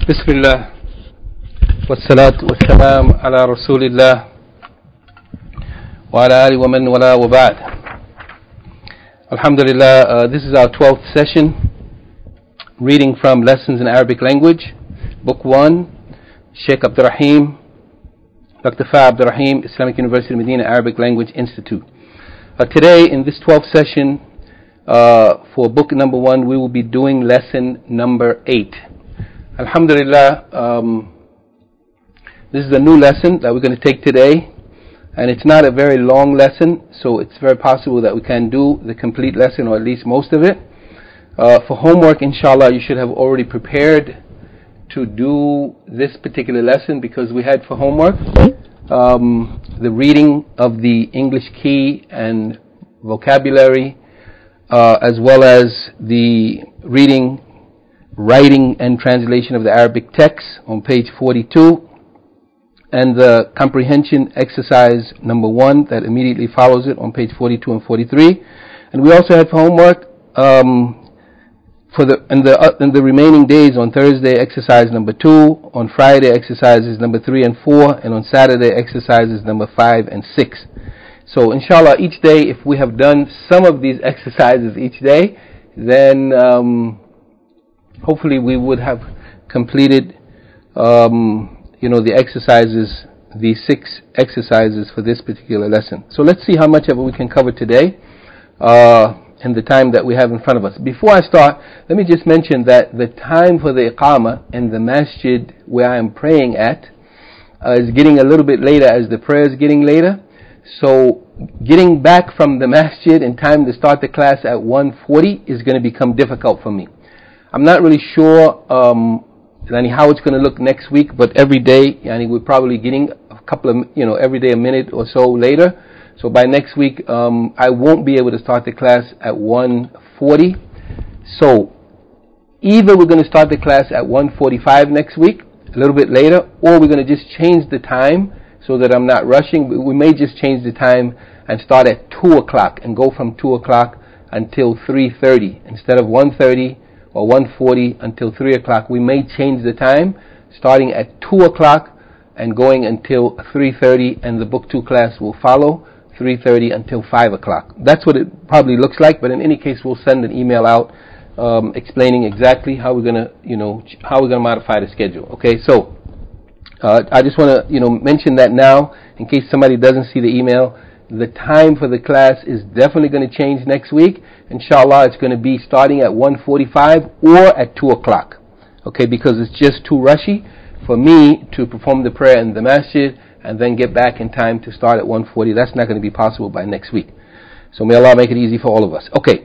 بسم الله والصلاة والسلام على رسول الله وعلى آله ومن والاه وبعد. Alhamdulillah, this is our 12th session reading from Lessons in Arabic Language, Book 1, Sheikh Abdul Rahim, Dr. Fa Abdul Rahim, Islamic University Medina Arabic Language Institute. Today in this 12th session for book number 1, we will be doing lesson number 8. Alhamdulillah, this is a new lesson that we're going to take today, and it's not a very long lesson, so it's very possible that we can do the complete lesson, or at least most of it. For homework, inshallah, you should have already prepared to do this particular lesson, because we had for homework the reading of the English key and vocabulary, as well as the reading, writing and translation of the Arabic text on page 42, and the comprehension exercise number 1 that immediately follows it on page 42 and 43. And we also had for homework in the remaining days, on Thursday exercise number 2, on Friday exercises number 3 and 4, and on Saturday exercises number 5 and 6. So inshallah, each day, if we have done some of these exercises each day, then hopefully we would have completed the exercises, the 6 exercises for this particular lesson. So let's see how much of it we can cover today in the time that we have in front of us. Before I start, let me just mention that the time for the iqamah in the masjid where I am praying at is getting a little bit later as the prayer is getting later. So getting back from the masjid in time to start the class at 1:40 is going to become difficult for me. I'm not really sure how it's going to look next week, but every day we're probably getting a couple of, every day a minute or so later. So by next week, I won't be able to start the class at 1:40. So either we're going to start the class at 1:45 next week, a little bit later, or we're going to just change the time so that I'm not rushing. We may just change the time and start at 2 o'clock and go from 2 o'clock until 3:30 instead of 1:30 or 1:40 until 3 o'clock. We may change the time starting at 2 o'clock and going until 3:30, and the book 2 class will follow 3:30 until 5 o'clock. That's what it probably looks like, but in any case we'll send an email out explaining exactly how we're going to modify the schedule. Okay, so I just want to mention that now in case somebody doesn't see the email. The time for the class is definitely going to change next week. Inshallah, it's going to be starting at 1:45 or at 2 o'clock. Okay, because it's just too rushy for me to perform the prayer in the masjid and then get back in time to start at 1:40. That's not going to be possible by next week. So may Allah make it easy for all of us. Okay,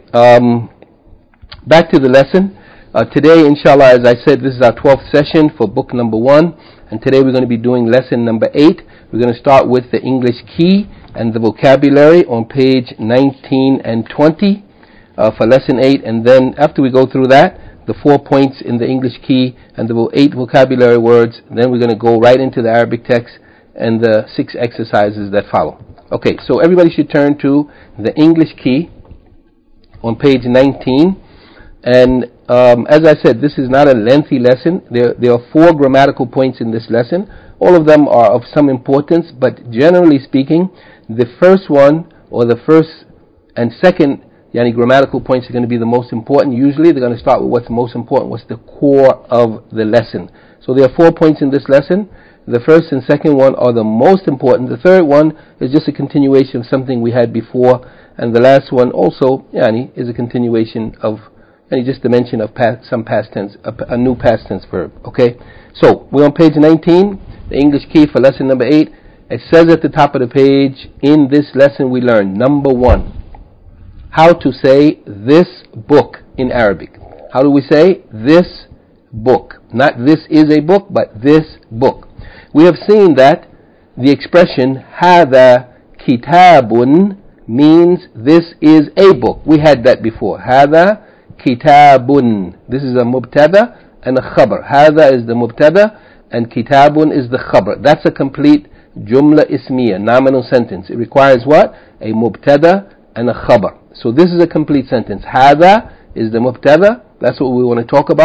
back to the lesson. Today, inshallah, as I said, this is our 12th session for book number 1. And today we're going to be doing lesson number 8. We're going to start with the English key and the vocabulary on page 19 and 20 for lesson 8. And then after we go through that, the 4 points in the English key and the 8 vocabulary words, then we're going to go right into the Arabic text and the 6 exercises that follow. Okay, so everybody should turn to the English key on page 19. And as I said, this is not a lengthy lesson. There are 4 grammatical points in this lesson. All of them are of some importance, but generally speaking, the first one, or the first and second grammatical points are going to be the most important. Usually they're going to start with what's most important, what's the core of the lesson. So there are 4 points in this lesson. The first and second one are the most important. The third one is just a continuation of something we had before, and the last one also is a continuation of just the mention of some past tense, a new past tense verb. Okay, so we're on page 19, the English key for lesson number 8. It says at the top of the page, in this lesson we learn, number 1, how to say this book in Arabic. How do we say this book? Not this is a book, but this book. We have seen that the expression هذا كتاب means this is a book. We had that before. هذا kitabun. This is a mubtada and a khabar. Hada is the mubtada and kitabun is the khabar. That's a complete jumla ismiya, nominal sentence. It requires what? A mubtada and a khabar. So this is a complete sentence. Hada is the mubtada, that's what we want to talk about,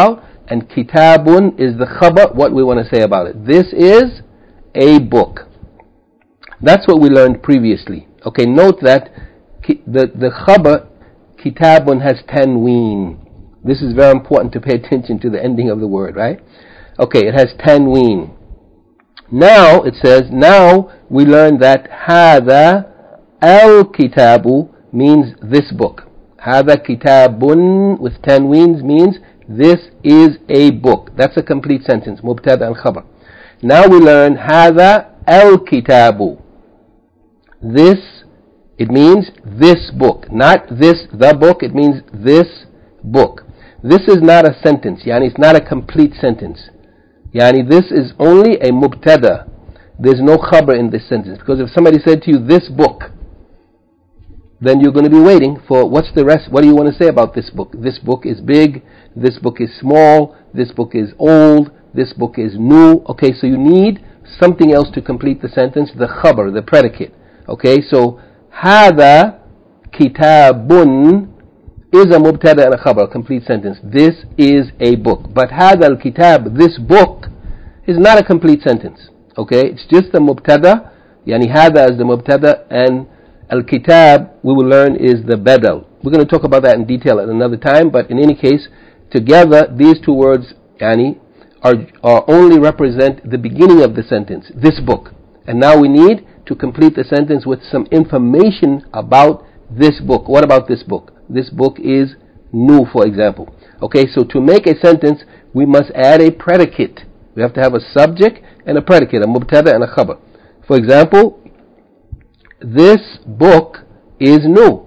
and kitabun is the khabar, what we want to say about it. This is a book. That's what we learned previously. Okay, note that the khabar, kitabun, has tanween. This is very important to pay attention to the ending of the word, right? Okay, it has tanween. Now, it says, now we learn that hada al-kitabu means this book. Hada kitabun with tanweens means this is a book. That's a complete sentence, mubtada and khabar. Now we learn hada al-kitabu. This, it means this book. Not this, the book, it means this book. This is not a sentence, yani it's not a complete sentence. Yani this is only a mubtada. There's no khabar in this sentence. Because if somebody said to you, this book, then you're going to be waiting for what's the rest, what do you want to say about this book? This book is big, this book is small, this book is old, this book is new. Okay, so you need something else to complete the sentence, the khabar, the predicate. Okay, so hada kitabun is a mubtada and a khabar, complete sentence. This is a book. But hada al-kitab, this book, is not a complete sentence. Okay, it's just a mubtada. Yani hada is the mubtada and al-kitab, we will learn, is the badal. We're going to talk about that in detail at another time, but in any case, together, these two words, yani, are only represent the beginning of the sentence, this book. And now we need to complete the sentence with some information about this book. What about this book? This book is new, for example. Okay, so to make a sentence, we must add a predicate. We have to have a subject and a predicate, a mubtada and a khabar. For example, this book is new.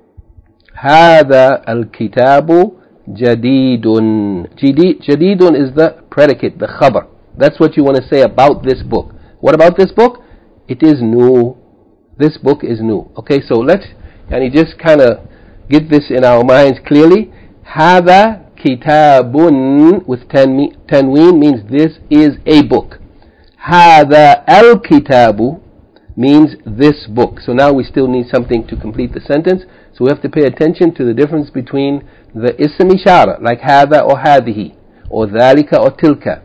هذا الكتاب جديد. جديد is the predicate, the khabar. That's what you want to say about this book. What about this book? It is new. This book is new. Okay, so let's just kind of get this in our minds clearly. هذا kitabun with tanween means this is a book. هذا الكتاب means this book. So now we still need something to complete the sentence. So we have to pay attention to the difference between the ism ishara, like هذا or هذه, or ذلك or tilka.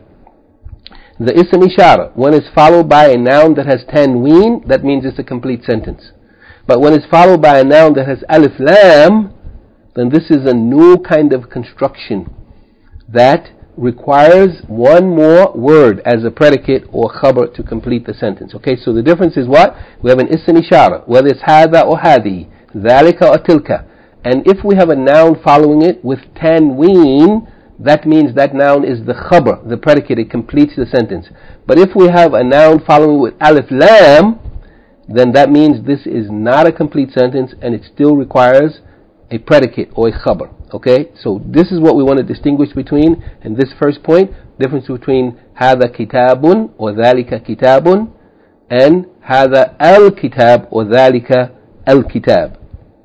The ism ishara, when it's followed by a noun that has tanween, that means it's a complete sentence. But when it's followed by a noun that has alif lam, then this is a new kind of construction that requires one more word as a predicate or khabar to complete the sentence. Okay, so the difference is what? We have an ism ishara, whether it's hada or hadi, dhalika or tilka. And if we have a noun following it with tanween, that means that noun is the khabar, the predicate, it completes the sentence. But if we have a noun following it with alif lam, then that means this is not a complete sentence and it still requires a predicate or a khabar. Okay, so this is what we want to distinguish between in this first point, difference between هذا كتاب or ذلك كتاب and هذا الكتاب or ذلك الكتاب.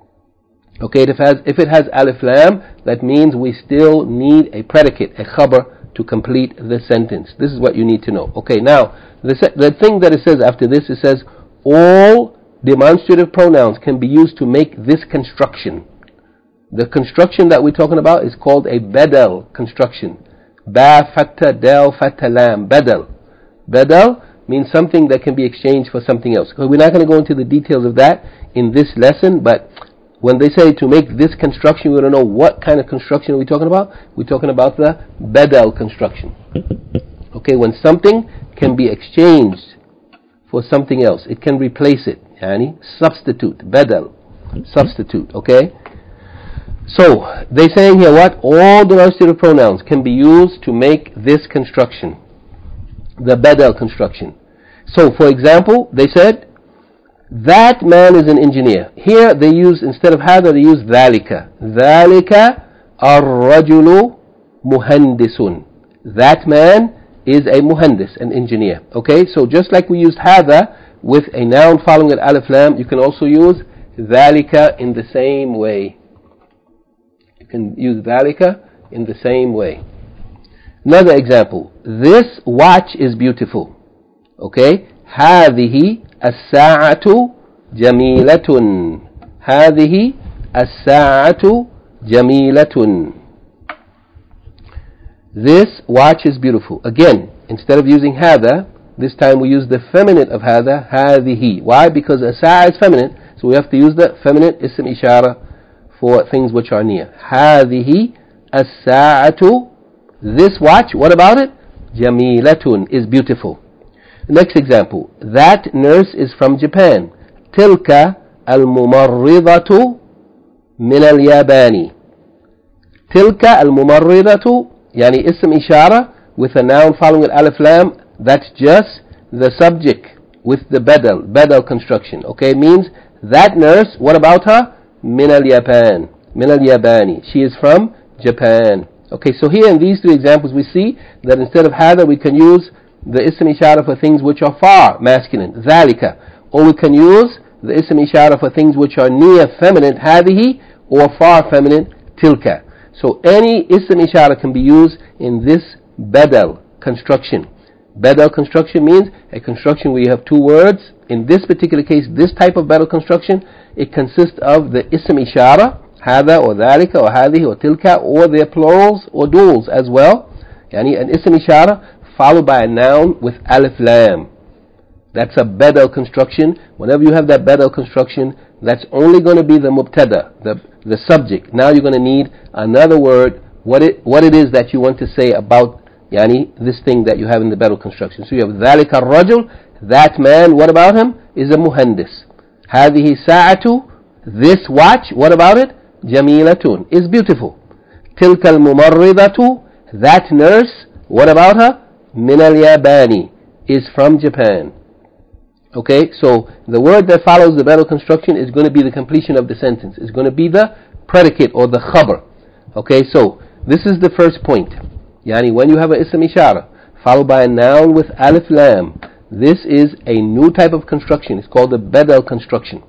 Okay, if it has alif lam, that means we still need a predicate, a khabar, to complete the sentence. This is what you need to know. Okay, now the thing that it says after this, it says all demonstrative pronouns can be used to make this construction. The construction that we're talking about is called a badal construction. Ba fatta dal fatta lam, badal. Badal means something that can be exchanged for something else. We're not going to go into the details of that in this lesson, but when they say to make this construction, we don't know what kind of construction are we talking about. We're talking about the badal construction. Okay, when something can be exchanged for something else, it can replace it. Yani substitute, badal, substitute. Okay. So, they're saying here what? All demonstrative pronouns can be used to make this construction, the badal construction. So, for example, they said, that man is an engineer. Here they use, instead of hada, they use ذَلِكَ. ذَلِكَ الرَّجُلُ مُهَنْدِسٌ. That man is a muhandis, an engineer. Okay, so just like we used hada with a noun following an alif lam, you can also use ذَلِكَ in the same way. You can use ذَلِكَ in the same way. Another example. This watch is beautiful. Okay, هذه الساعة جميلة. هذه الساعة جميلة. This watch is beautiful. Again, instead of using هذا, this time we use the feminine of هذا, هذه. Why? Because الساعة is feminine, so we have to use the feminine اسم إشارة for things which are near. هذه الساعة. This watch, what about it? جميلة, is beautiful. Next example. That nurse is from Japan. تلك الممرضة من اليابان. تلك الممرضة يعني اسم إشارة with a noun following an alif lam. That's just the subject with the badal construction. Okay, means that nurse, what about her? من اليابان. من اليابان. She is from Japan. Okay, so here in these three examples we see that instead of هذا we can use the ism ishara for things which are far masculine, ذلك, or we can use the ism ishara for things which are near feminine, هذه, or far feminine, tilka. So any ism ishara can be used in this badal construction. Badal construction means a construction where you have two words. In this particular case, this type of badal construction, it consists of the ism ishara, هذا or ذلك or هذه or tilka, or their plurals or duals as well. Yani an ism ishara followed by a noun with alif lam. That's a badal construction. Whenever you have that badal construction, that's only going to be the mubtada, the subject. Now you're going to need another word, what it is that you want to say about yani this thing that you have in the badal construction. So you have ذلك الرجل, that man, what about him? Is a muhandis. هذه ساعة, this watch, what about it? جميلة, is beautiful. تلك الممرضة, that nurse, what about her? من اليابان, is from Japan. Okay, so the word that follows the badal construction is going to be the completion of the sentence. It's going to be the predicate or the khabar. Okay, so this is the first point. Yani when you have an ism ishara followed by a noun with alif lam, this is a new type of construction. It's called the badal construction.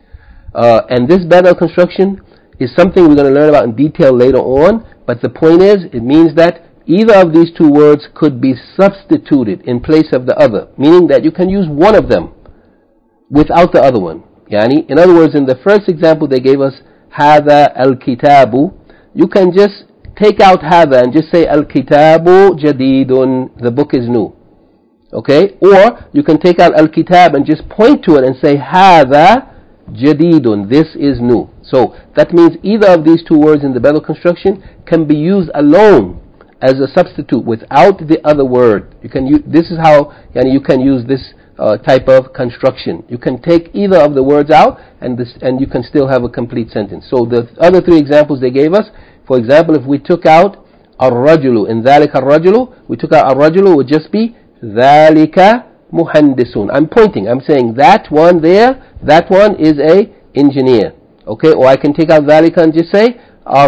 And this badal construction is something we're going to learn about in detail later on, but the point is, it means that either of these two words could be substituted in place of the other, meaning that you can use one of them without the other one. Yani, in other words, in the first example they gave us هذا الكتاب, you can just take out هذا and just say الكتاب جديد, the book is new. Okay, or you can take out الكتاب and just point to it and say هذا جديد, this is new. So that means either of these two words in the badal construction can be used alone as a substitute without the other word. You can use, this is how you can use this type of construction. You can take either of the words out and you can still have a complete sentence. So the other three examples they gave us, for example, if we took out الرجل in ذلك الرجل, we took out الرجل, it would just be ذلك مهندس. I'm pointing, I'm saying that one there, that one is a engineer. Okay, or I can take out ذلك and just say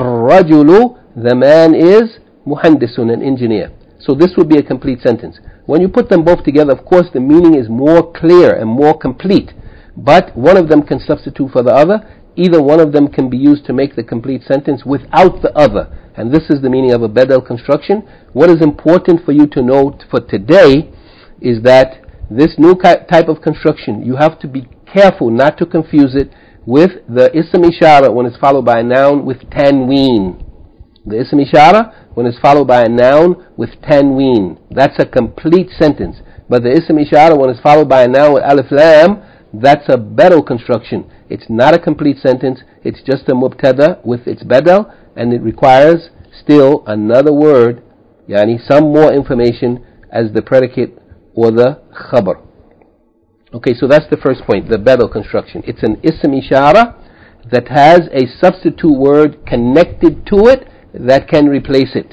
الرجل, the man is muhandisun, an engineer. So this would be a complete sentence. When you put them both together, of course the meaning is more clear and more complete, but one of them can substitute for the other. Either one of them can be used to make the complete sentence without the other, and this is the meaning of a badal construction. What is important for you to note for today is that this new type of construction, you have to be careful not to confuse it with the ism ishara when it's followed by a noun with tanween. The ism ishara when it's followed by a noun with tanween, that's a complete sentence. But the ism ishara when it's followed by a noun with alif lam, that's a badal construction. It's not a complete sentence, it's just a mubtada with its badal, and it requires still another word, yani some more information as the predicate or the khabar. Okay, so that's the first point, the badal construction. It's an ism ishara that has a substitute word connected to it that can replace it.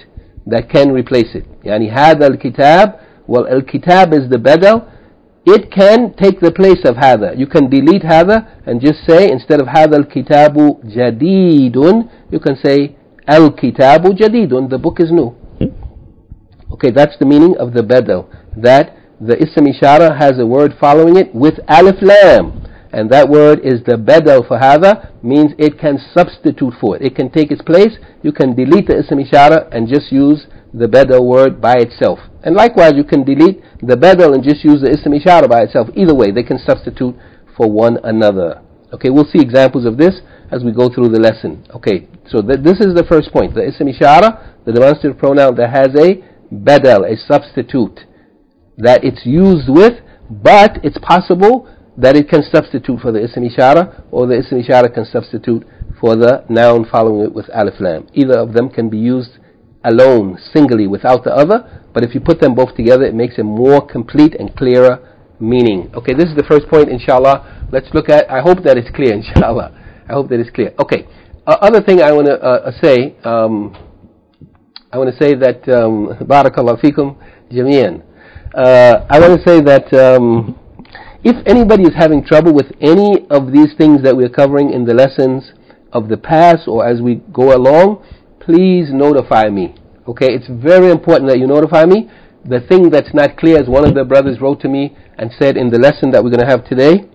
Yani هذا الكتاب, well, الكتاب is the badal. It can take the place of هذا. You can delete هذا and just say, instead of هذا الكتاب جديد, you can say الكتاب جديد, the book is new. Okay, that's the meaning of the badal, that the ism ishara has a word following it with alif lam, and that word is the badal for هذا, means it can substitute for it. It can take its place. You can delete the ism ishara and just use the badal word by itself. And likewise, you can delete the badal and just use the ism ishara by itself. Either way, they can substitute for one another. Okay, we'll see examples of this as we go through the lesson. Okay, so this is the first point. The ism ishara, the demonstrative pronoun that has a badal, a substitute, that it's used with, but it's possible that it can substitute for the ism ishara, or the ism ishara can substitute for the noun following it with alif lam. Either of them can be used alone, singly, without the other, but if you put them both together, it makes a more complete and clearer meaning. Okay, this is the first point, inshallah. Let's look at, I hope that it's clear, inshallah. I hope that it's clear. Okay, other thing I want to say, I want to say that, barakallahu fikum jamian. I want to say that if anybody is having trouble with any of these things that we're covering in the lessons of the past or as we go along, please notify me. Okay, it's very important that you notify me. The thing that's not clear, as one of the brothers wrote to me and said in the lesson that we're going to have today,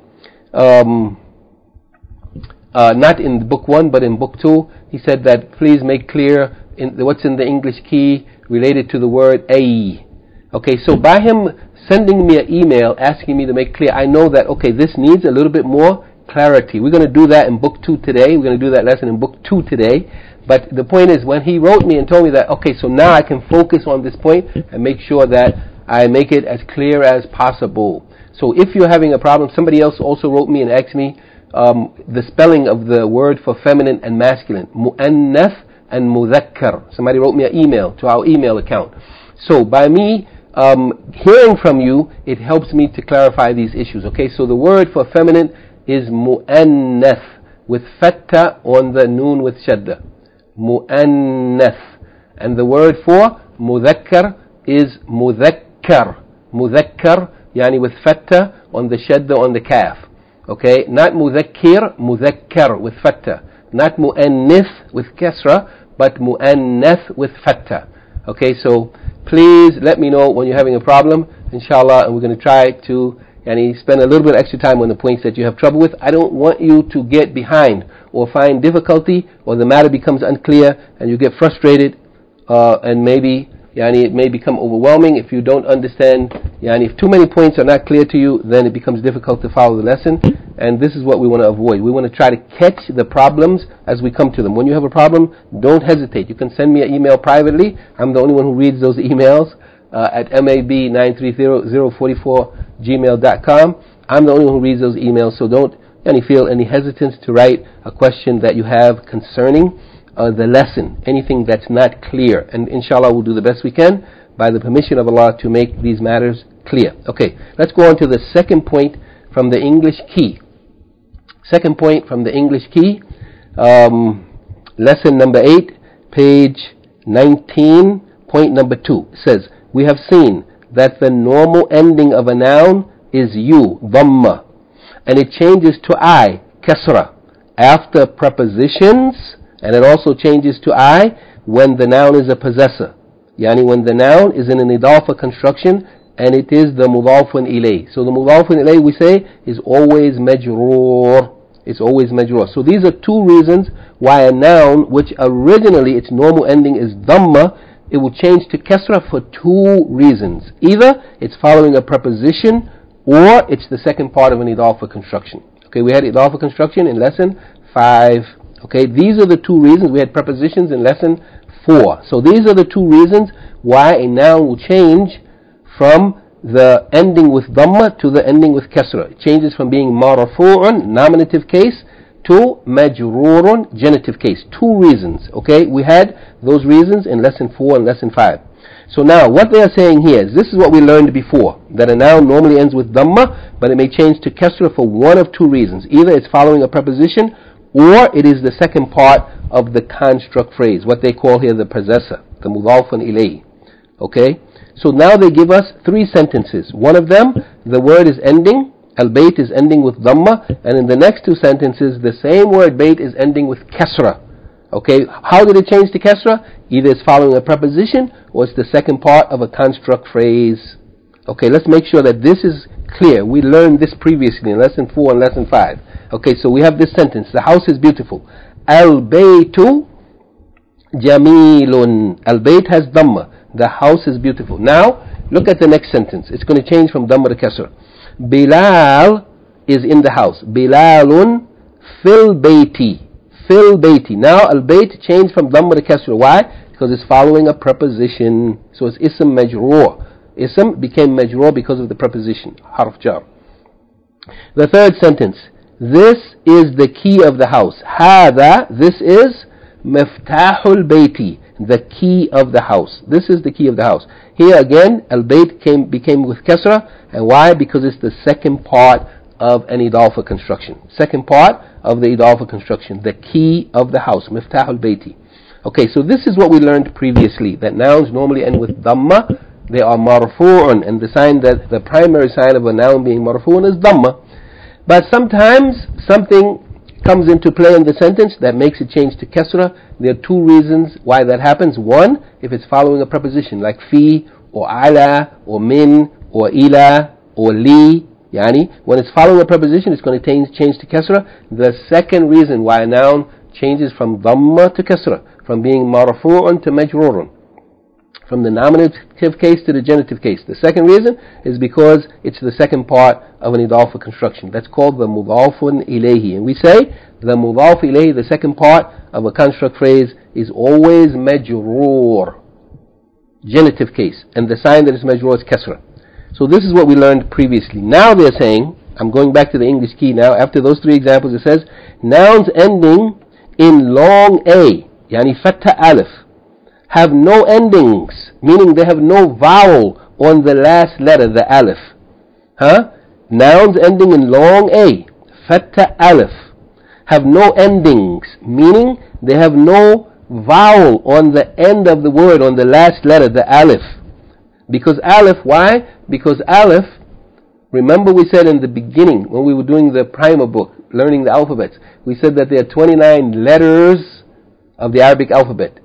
not in book 1 but in book 2, he said that please make clear what's in the English key related to the word a. Okay, so by him sending me an email asking me to make clear, I know that, okay, this needs a little bit more clarity. We're going to do that in book 2 today. We're going to do that lesson in book 2 today. But the point is, when he wrote me and told me that, okay, so now I can focus on this point and make sure that I make it as clear as possible. So if you're having a problem, somebody else also wrote me and asked me the spelling of the word for feminine and masculine, mu'annath and mudhakkar. Somebody wrote me an email to our email account. So by me hearing from you, it helps me to clarify these issues. Okay, so the word for feminine is mu'annath with fatta on the noon with shadda. Mu'annath. And the word for mudhakkar is mudhakkar. Mudhakkar, yani with fatta on the shadda on the calf. Okay, not mudhakkir, mudhakkar with fatta. Not mu'annith with kasra, but mu'annath with fatta. Okay, so please let me know when you're having a problem, inshallah, and we're going to try to spend a little bit extra time on the points that you have trouble with. I don't want you to get behind or find difficulty or the matter becomes unclear and you get frustrated and maybe it may become overwhelming if you don't understand. If too many points are not clear to you, then it becomes difficult to follow the lesson, and this is what we want to avoid. We want to try to catch the problems as we come to them. When you have a problem, don't hesitate. You can send me an email privately. I'm the only one who reads those emails at mab933044gmail.com. I'm the only one who reads those emails, so don't feel any hesitance to write a question that you have concerning the lesson, anything that's not clear, and inshallah we'll do the best we can by the permission of Allah to make these matters clear. Okay, let's go on to the second point from the English key. Second point from the English key, lesson number 8, page 19, point number 2, says, we have seen that the normal ending of a noun is you, dhamma, and it changes to I, kasra, after prepositions, and it also changes to I when the noun is a possessor. Yani when the noun is in an idafa construction and it is the mudhafun ilay. So the mudhafun ilay, we say, is always majroor. It's always majroor. So these are two reasons why a noun, which originally its normal ending is dhamma, it will change to kasra for two reasons. Either it's following a preposition or it's the second part of an idafa construction. Okay, we had idafa construction in lesson 5. Okay, these are the two reasons. We had prepositions in lesson 4. So these are the two reasons why a noun will change from the ending with dhamma to the ending with kasra. It changes from being marfu'un, nominative case, to majrurun, genitive case. Two reasons. Okay, we had those reasons in lesson 4 and lesson 5. So now what they are saying here is, this is what we learned before, that a noun normally ends with dhamma, but it may change to kasra for one of two reasons. Either it's following a preposition, or it is the second part of the construct phrase, what they call here the possessor, the mudhafun ilay. Okay, so now they give us 3 sentences. One of them, the word is ending, al-bayt is ending with dhamma, and in the next 2 sentences, the same word bayt is ending with kasra. Okay, how did it change to kasra? Either it's following a preposition, or it's the second part of a construct phrase. Okay, let's make sure that this is clear. We learned this previously in lesson 4 and lesson 5. Okay, so we have this sentence, the house is beautiful. Al-baytu jamilun. Al-bayt has dhamma. The house is beautiful. Now, look at the next sentence. It's going to change from dhamma to kasra. Bilal is in the house. Bilalun fil bayti. fil bayti. Now al-bayt changed from dhamma to kasra. Why? Because it's following a preposition. So it's ism majroor. Ism became majroor because of the preposition, harf jar. The third sentence. This is the key of the house. هذا, this is miftahul bayti, the key of the house. This is the key of the house. Here again, al-bayt became with kasra. And why? Because it's the second part of an idafa construction. Second part of the idafa construction. The key of the house. Miftahul bayti. Okay, so this is what we learned previously. That nouns normally end with dhamma. They are marfu'un. And the primary sign of a noun being marfu'un is dhamma. But sometimes something comes into play in the sentence that makes it change to kasra. There are two reasons why that happens. One, if it's following a preposition like fi, or ala, or min, or ila, or li. Yani, when it's following a preposition, it's going to change to kasra. The second reason why a noun changes from dhamma to kasra, from being marfu'un to majrurun, from the nominative case to the genitive case. The second reason is because it's the second part of an idafa construction. That's called the mudafun ilayhi. And we say the mudaf ilayhi, the second part of a construct phrase, is always majrur, genitive case. And the sign that is majrur is kasra. So this is what we learned previously. Now they're saying, I'm going back to the English key now, after those three examples it says, nouns ending in long A, yani fatha alif, have no endings, meaning they have no vowel on the last letter, the alif. Nouns ending in long A, fatha alif, have no endings, meaning they have no vowel on the end of the word, on the last letter, the alif. Because alif, why? Because alif, remember we said in the beginning, when we were doing the primer book, learning the alphabets, we said that there are 29 letters of the Arabic alphabet.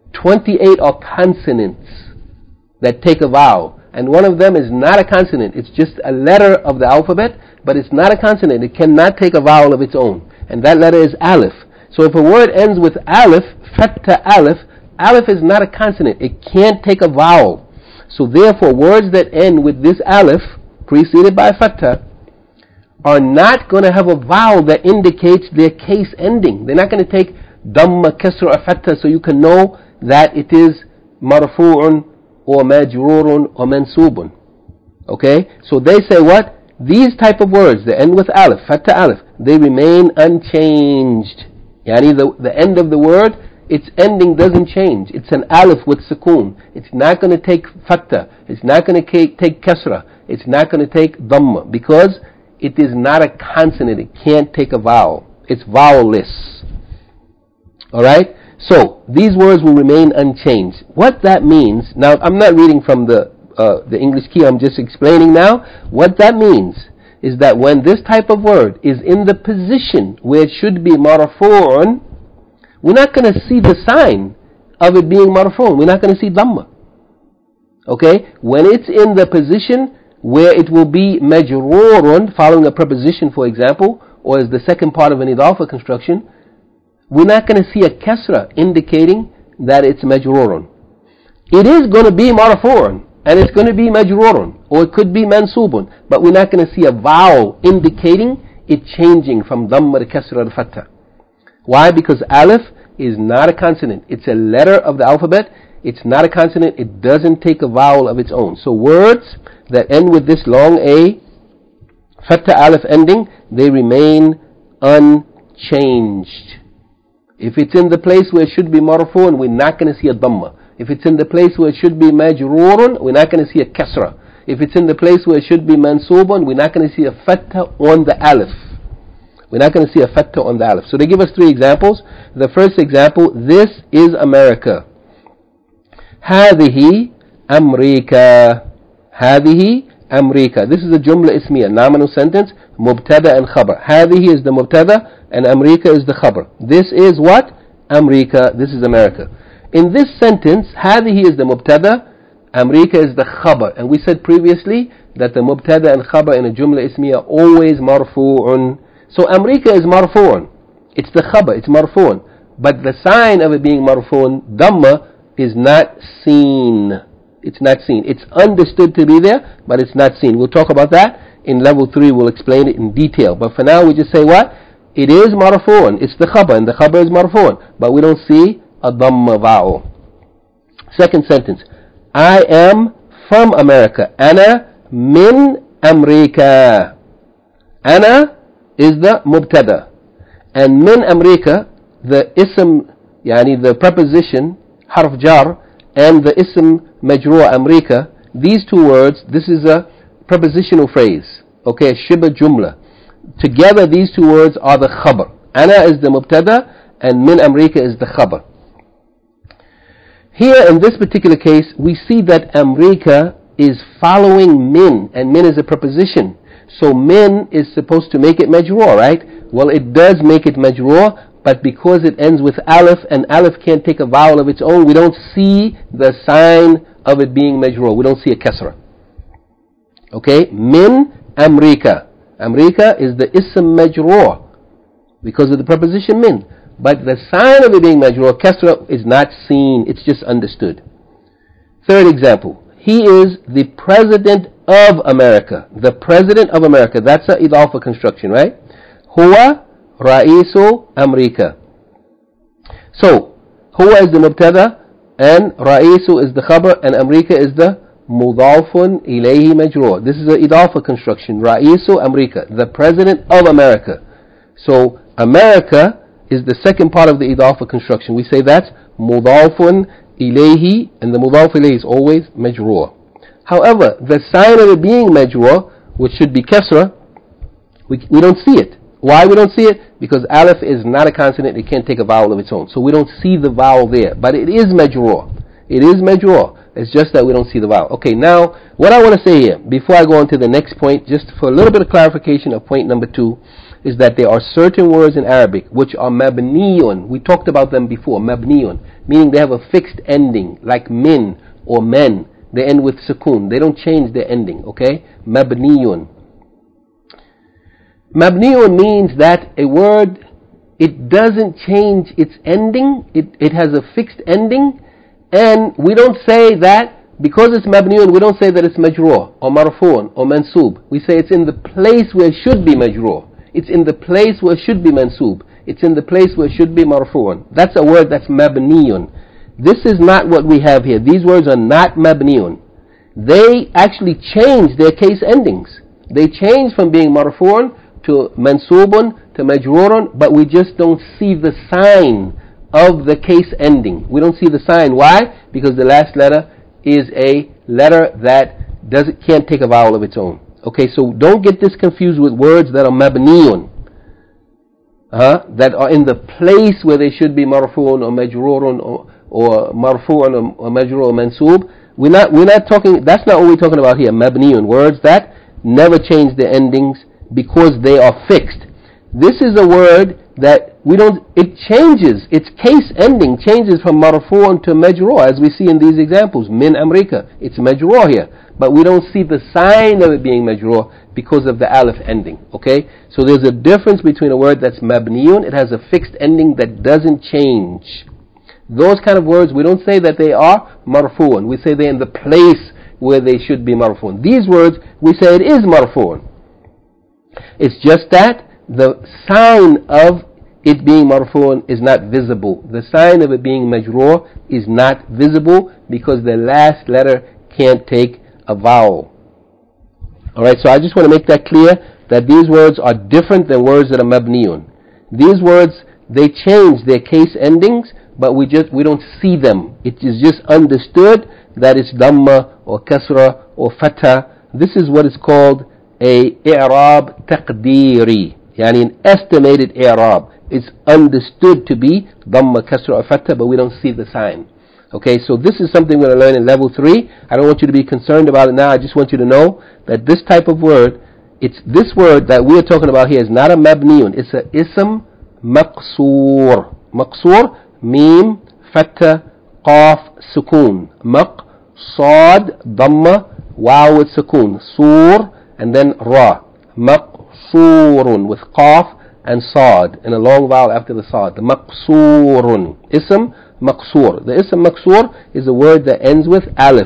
28 are consonants that take a vowel. And one of them is not a consonant. It's just a letter of the alphabet, but it's not a consonant. It cannot take a vowel of its own. And that letter is alif. So if a word ends with alif, fatha alif, alif is not a consonant. It can't take a vowel. So therefore, words that end with this alif, preceded by fatha, are not going to have a vowel that indicates their case ending. They're not going to take dhamma, kasra, or fatha, so you can know that it is marfu'un, or majrurun, or mansubun. Okay? So they say what? These type of words that end with alif, fatha alif, they remain unchanged. Yani the end of the word, its ending doesn't change. It's an alif with sukoon. It's not going to take fatha. It's not going to take kasra. It's not going to take dhamma, because it is not a consonant. It can't take a vowel. It's vowelless. Alright? So, these words will remain unchanged. What that means, now I'm not reading from the English key, I'm just explaining now. What that means is that when this type of word is in the position where it should be marfu'un, we're not going to see the sign of it being marfu'un. We're not going to see dhamma. Okay? When it's in the position where it will be majrurun, following a preposition, for example, or as the second part of an idafa construction, we're not going to see a kasra indicating that it's majrurun. It is going to be marfu'un, and it's going to be majrurun, or it could be mansubun, but we're not going to see a vowel indicating it changing from dhamma to kasra to fatha. Why? Because alif is not a consonant. It's a letter of the alphabet. It's not a consonant. It doesn't take a vowel of its own. So words that end with this long A, fatha alif ending, they remain unchanged. If it's in the place where it should be marfu'un, we're not going to see a dhamma. If it's in the place where it should be majrurun, we're not going to see a kasra. If it's in the place where it should be mansubun, we're not going to see a fatha on the alif. We're not going to see a fatha on the alif. So they give us three examples. The first example, this is America. هذه أمريكا. هذه أمريكا. This is a jumla ismiya, nominal sentence, mubtada and khabar. هذه is the mubtada and America is the khabar. This is what? America. This is America. In this sentence, هذه is the mubtada, America is the khabar. And we said previously that the mubtada and khabar in a jumla ismiya are always marfu'un. So America is marfu'un. It's the khabar, it's marfu'un. But the sign of it being marfu'un, dhamma, is not seen. It's not seen. It's understood to be there, but it's not seen. We'll talk about that in level 3. We'll explain it in detail. But for now, we just say what? it is marfu'un. It's the khabar, and the khabar is marfu'un. But we don't see a dhamma vowel. Second sentence. I am from America. Ana min Amerika. Ana is the mubtada. And min Amerika, the ism, yani the preposition, harf jar, and the ism majrur Amerika, these two words, this is a prepositional phrase. Okay, shibah jumla. Together these two words are the khabar. Ana is the mubtada and min Amerika is the khabar. Here in this particular case, we see that Amerika is following min, and min is a preposition. So min is supposed to make it majrur, right? Well, it does make it majrur, but because it ends with alif, and alif can't take a vowel of its own, we don't see the sign of it being majrur. We don't see a kasra. Okay? Min Amerika. Amerika is the ism majrur because of the preposition min. But the sign of it being majrur, kasra, is not seen. It's just understood. Third example. He is the President of America. The President of America. That's a idafa construction, right? Huwa Ra'isu Amerika. So, Huwa is the mubtada, and Ra'isu is the khabar, and Amerika is the mudafun ilayhi majrur. This is an idafa construction. Ra'isu Amerika. The President of America. So, Amerika is the second part of the idafa construction. We say that's mudafun ilayhi, and the mudaf ilayhi is always majrur. However, the sign of it being majrur, which should be kasra, we don't see it. Why we don't see it? Because alif is not a consonant, it can't take a vowel of its own. So we don't see the vowel there. But it is majrur. It is majrur. It's just that we don't see the vowel. Okay, now, what I want to say here, before I go on to the next point, just for a little bit of clarification of point number 2, is that there are certain words in Arabic which are mabniyun. We talked about them before, mabniyun, meaning they have a fixed ending, like min or men. They end with sukoon. They don't change their ending, okay? Mabniyun. Mabniyun means that a word, it doesn't change its ending. It has a fixed ending. And we don't say that, because it's mabniyun, we don't say that it's majrur or marfu'un or mansub. We say it's in the place where it should be majrur. It's in the place where it should be mansub. It's in the place where it should be marfu'un. That's a word that's mabniyun. This is not what we have here. These words are not mabniyun. They actually change their case endings. They change from being marfu'un to mansubun to majrurun, but we just don't see the sign of the case ending. We don't see the sign. Why? Because the last letter is a letter that can't take a vowel of its own. Okay, so don't get this confused with words that are mabniyun, that are in the place where they should be marfu'un or majrurun or marfu'un or majrur or mansub. We're not talking. That's not what we're talking about here. Mabniyun, words that never change their endings because they are fixed. This is a word that it changes, its case ending changes from marfu'un to majrur, as we see in these examples. Min Amerika, it's majrur here, but we don't see the sign of it being majrur because of the alif ending. Okay, so there's a difference between a word that's mabniyun, it has a fixed ending that doesn't change. Those kind of words, we don't say that they are marfu'un, we say they're in the place where they should be marfu'un. These words, we say it is marfu'un. It's just that the sign of it being marfu'un is not visible. The sign of it being majrur is not visible because the last letter can't take a vowel. Alright, so I just want to make that clear, that these words are different than words that are mabniyun. These words, they change their case endings, but we don't see them. It is just understood that it's dhamma or kasra or fatha. This is what is called a i'rab taqdiri, yani an estimated i'rab. It's understood to be dhamma, kasra or fatha, but we don't see the sign. Okay, so this is something we're going to learn in level 3. I don't want you to be concerned about it now. I just want you to know that this type of word, this word that we're talking about here is not a mabniyun. It's a ism maqsoor. Maqsoor, mim, fatha, qaf, sukoon. Maq, sad, dhamma, waw with sukoon. Sur, and then ra. Maqsoorun with qaf and sad, and a long vowel after the sad. Maqsoorun. Ism maqsoor. The ism maqsoor is a word that ends with alif,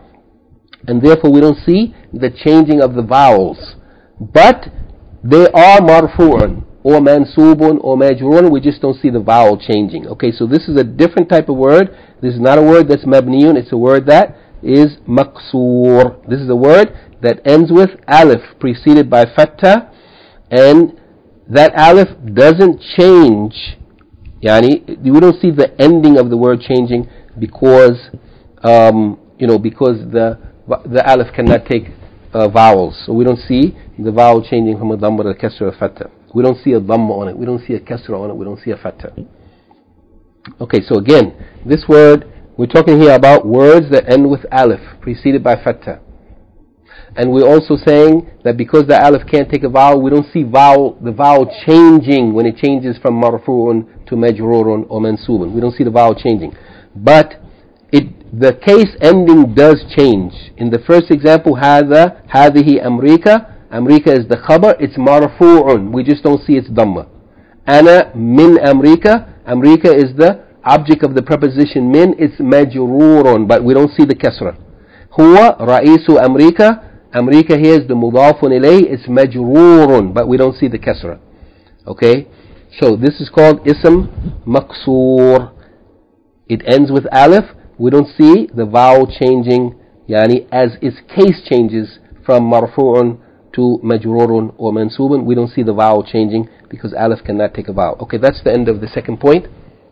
and therefore we don't see the changing of the vowels. But they are marfu'un. or mansubun or majrurun. We just don't see the vowel changing. Okay, so this is a different type of word. This is not a word that's mabniyun. It's a word that is maqsoor. This is a word that ends with alif preceded by fatha, and that alif doesn't change. Yani, we don't see the ending of the word changing because because the alif cannot take vowels. So we don't see the vowel changing from a dhamma to a kasra or fatha. We don't see a dhamma on it. We don't see a kasra on it. We don't see a fatha. Okay, so again, this word, we're talking here about words that end with alif preceded by fatha. And we're also saying that because the alif can't take a vowel, we don't see the vowel changing when it changes from marfu'un to majrurun or mansubun. We don't see the vowel changing. But the case ending does change. In the first example, هذا هذه أمريكا. Amrika is the khabar, it's marfu'un. We just don't see its dhamma. Ana min Amrika. Amrika is the object of the preposition min, it's majrurun, but we don't see the kasra. Huwa ra'isu Amrika. Amrika here is the mudafun ilayh, it's majrurun, but we don't see the kasra. Okay? So this is called ism maqsoor. It ends with alif. We don't see the vowel changing, yani as its case changes from marfu'un to majrurun or mansubun. We don't see the vowel changing because alif cannot take a vowel. Okay, that's the end of the second point.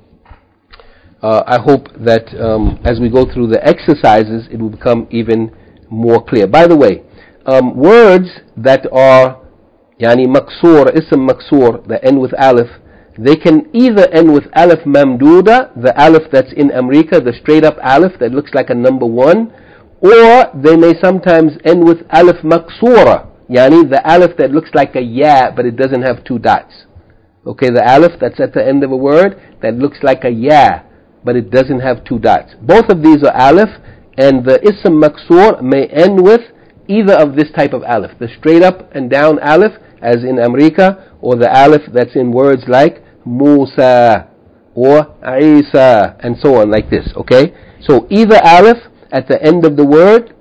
I hope that as we go through the exercises, it will become even more clear. By the way, words that are yani maqsoor, ism maqsoor, that end with alif, they can either end with alif mamduda, the alif that's in Amrika, the straight up alif that looks like a number 1, or they may sometimes end with alif maqsoora, yani the alif that looks like a ya but it doesn't have 2 dots. Okay, the alif that's at the end of a word that looks like a ya but it doesn't have 2 dots. Both of these are alif, and the ism maqsoor may end with either of this type of alif, the straight up and down alif as in Amrika, or the alif that's in words like Musa or Isa and so on, like this. Okay, so either alif at the end of the word,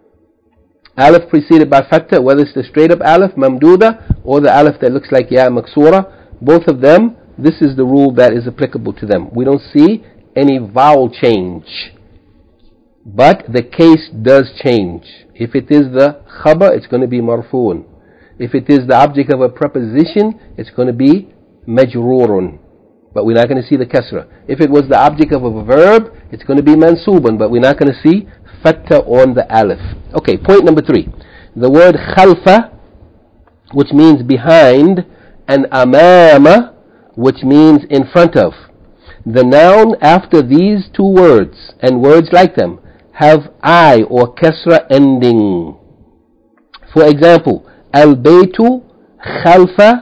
alif preceded by fatha, whether it's the straight up alif mamduda or the alif that looks like ya maksura, both of them, this is the rule that is applicable to them. We don't see any vowel change, but the case does change. If it is the khabar, it's going to be marfu'un. If it is the object of a preposition, it's going to be majrurun, but we're not going to see the kasra. If it was the object of a verb, it's going to be mansubun, but we're not going to see fatha on the alif. Okay, point number 3. The word khalfa, which means behind, and amama, which means in front of. The noun after these 2 words, and words like them, have I or kasra ending. For example, al-baytu khalfa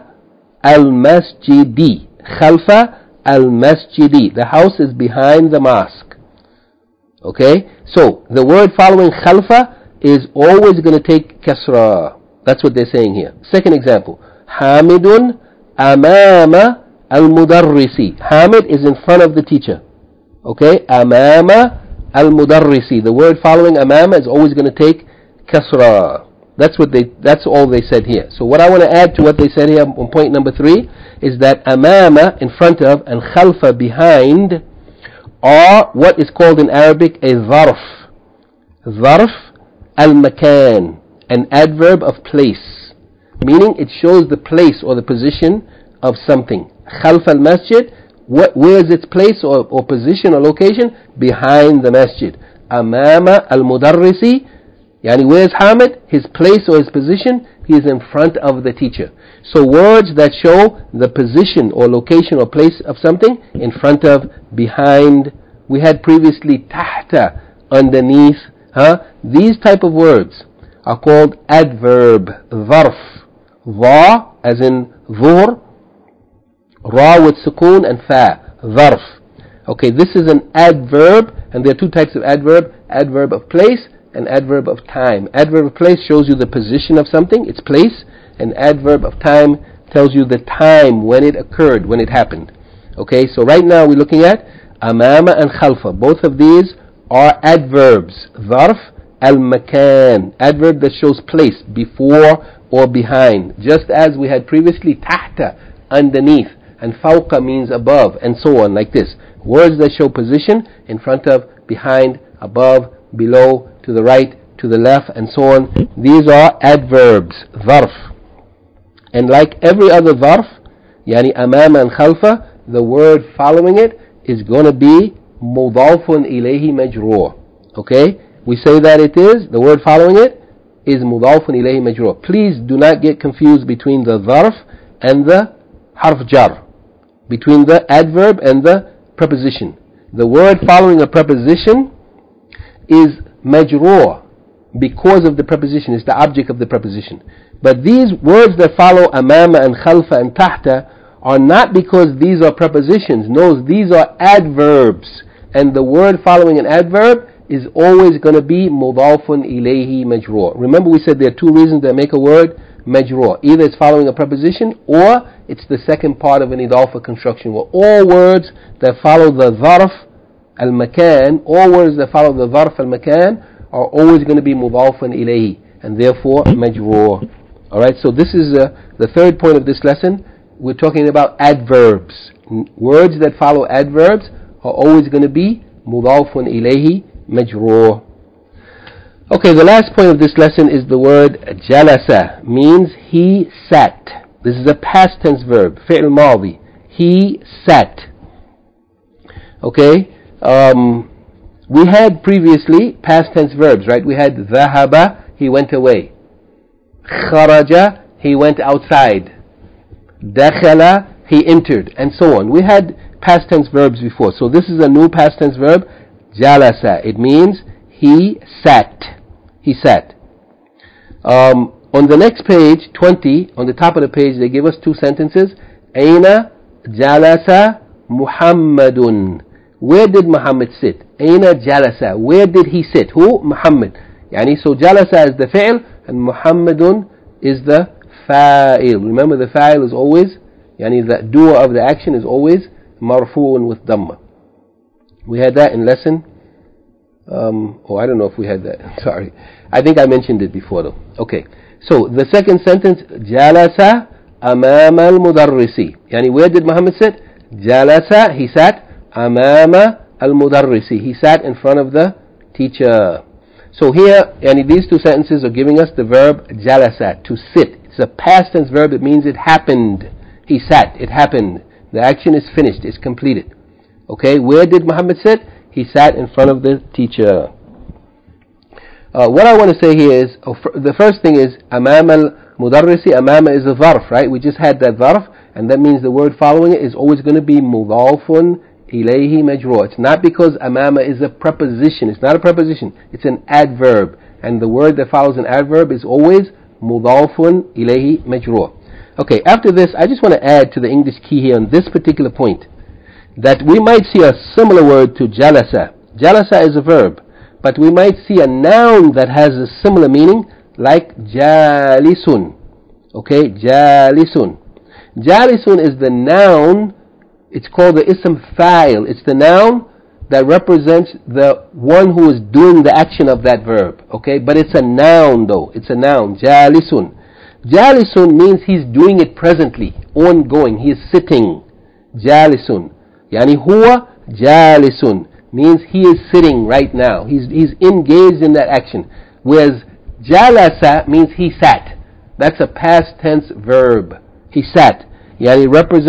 al-masjidi. Khalfa al-masjidi. The house is behind the mosque. Okay? So, the word following khalfa is always going to take kasra. That's what they're saying here. Second example. Hamidun amama al-mudarrisi. Hamid is in front of the teacher. Okay? Amama al-mudarrisi. The word following amama is always going to take kasra. That's all they said here. So what I want to add to what they said here on point number 3 is that amama, in front of, and khalfa, behind, are what is called in Arabic a dharf. Dharf al-makan, an adverb of place, meaning it shows the place or the position of something. Khalf al-masjid, where is its place or position or location? Behind the masjid. Amama al-mudarrisi, yani where is Hamid? His place or his position? He is in front of the teacher. So words that show the position or location or place of something, in front of, behind. We had previously tahta, underneath. These type of words are called adverb, dharf. Dha, as in dhuhr, ra with sukoon and fa, dharf. Okay, this is an adverb, and there are 2 types of adverb: adverb of place and adverb of time. Adverb of place shows you the position of something, its place, and adverb of time tells you the time when it occurred, when it happened. Okay, so right now we're looking at amama and khalfa. Both of these are adverbs. Dharf al-makan, adverb that shows place, before or behind. Just as we had previously tahta, underneath, and fawqa means above, and so on, like this. Words that show position: in front of, behind, above, below, to the right, to the left, and so on. These are adverbs, dharf. And like every other dharf, yani amama and khalfa, the word following it is going to be mudafun ilayhi majroor. Okay? We say that it is, the word following it is mudafun ilayhi majroor. Please do not get confused between the dharf and the harf jar, between the adverb and the preposition. The word following a preposition is majroor because of the preposition, is the object of the preposition. But these words that follow amama and khalfa and tahta are not because these are prepositions. No, these are adverbs. And the word following an adverb is always going to be mudafun ilayhi majroor. Remember, we said there are two reasons that make a word majroor. Either it's following a preposition, or it's the second part of an idafa construction. Well, all words that follow the dharf al-makan, all words that follow the dharf al-makan are always going to be mudafun ilayhi, and therefore majroor. Alright, so this is the third point of this lesson. We're talking about adverbs. Words that follow adverbs are always going to be mudafun ilayhi majroor. Okay, the last point of this lesson is the word jalasa, means he sat. This is a past tense verb, fi'l madi. He sat. Okay, we had previously past tense verbs, right? We had dhahaba, he went away. Kharaja, he went outside. Dakhala, he entered, and so on. We had past tense verbs before. So this is a new past tense verb, jalasa. It means he sat. He sat. On the next page, 20, on the top of the page, they give us two sentences. Aina jalasa Muhammadun. Where did Muhammad sit? Aina jalasa. Where did he sit? Who? Muhammad. Yani, so jalasa is the fi'l, and Muhammadun is the fa'il. Remember, the fa'il is always, yani the doer of the action is always marfu'un with dhamma. We had that in lesson. I don't know if we had that. Sorry. I think I mentioned it before though. Okay. So the second sentence, jalasa amama al-mudarrisi. Yani, where did Muhammad sit? Jalasa, he sat. Amama al-mudarrisi. He sat in front of the teacher. So here, yani, these two sentences are giving us the verb jalasa, to sit. It's a past tense verb. It means it happened. He sat. It happened. The action is finished. It's completed. Okay. Where did Muhammad sit? He sat in front of the teacher. What I want to say here is, the first thing is, amam al-mudarrisi. Amama is a dharf, right? We just had that dharf, and that means the word following it is always going to be mudafun ilayhi majroor. It's not because amama is a preposition. It's not a preposition. It's an adverb. And the word that follows an adverb is always mudafun ilayhi majroor. Okay, after this, I just want to add to the English key here on this particular point, that we might see a similar word to jalasa. Jalasa is a verb, but we might see a noun that has a similar meaning, like jalisun. Okay, jalisun. Jalisun is the noun. It's called the ism fa'il. It's the noun that represents the one who is doing the action of that verb. Okay, but it's a noun though. It's a noun. Jalisun. Jalisun means he's doing it presently, ongoing. He is sitting. Jalisun. Yani huwa jalisun means he is sitting right now. He's engaged in that action. Whereas jalasa means he sat. That's a past tense verb. He sat. Yani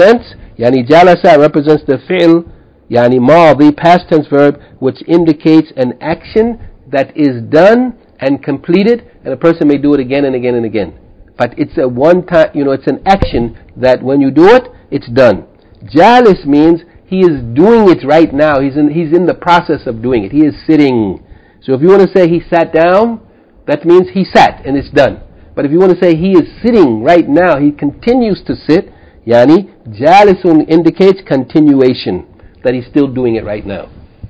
jalasa represents the fi'l, yani madi, past tense verb, which indicates an action that is done and completed, and a person may do it again and again and again. But it's a one time, it's an action that when you do it, it's done. Jalis means he is doing it right now. He's in the process of doing it. He is sitting. So if you want to say he sat down, that means he sat and it's done. But if you want to say he is sitting right now, he continues to sit, yani jalisun indicates continuation, that he's still doing it right now.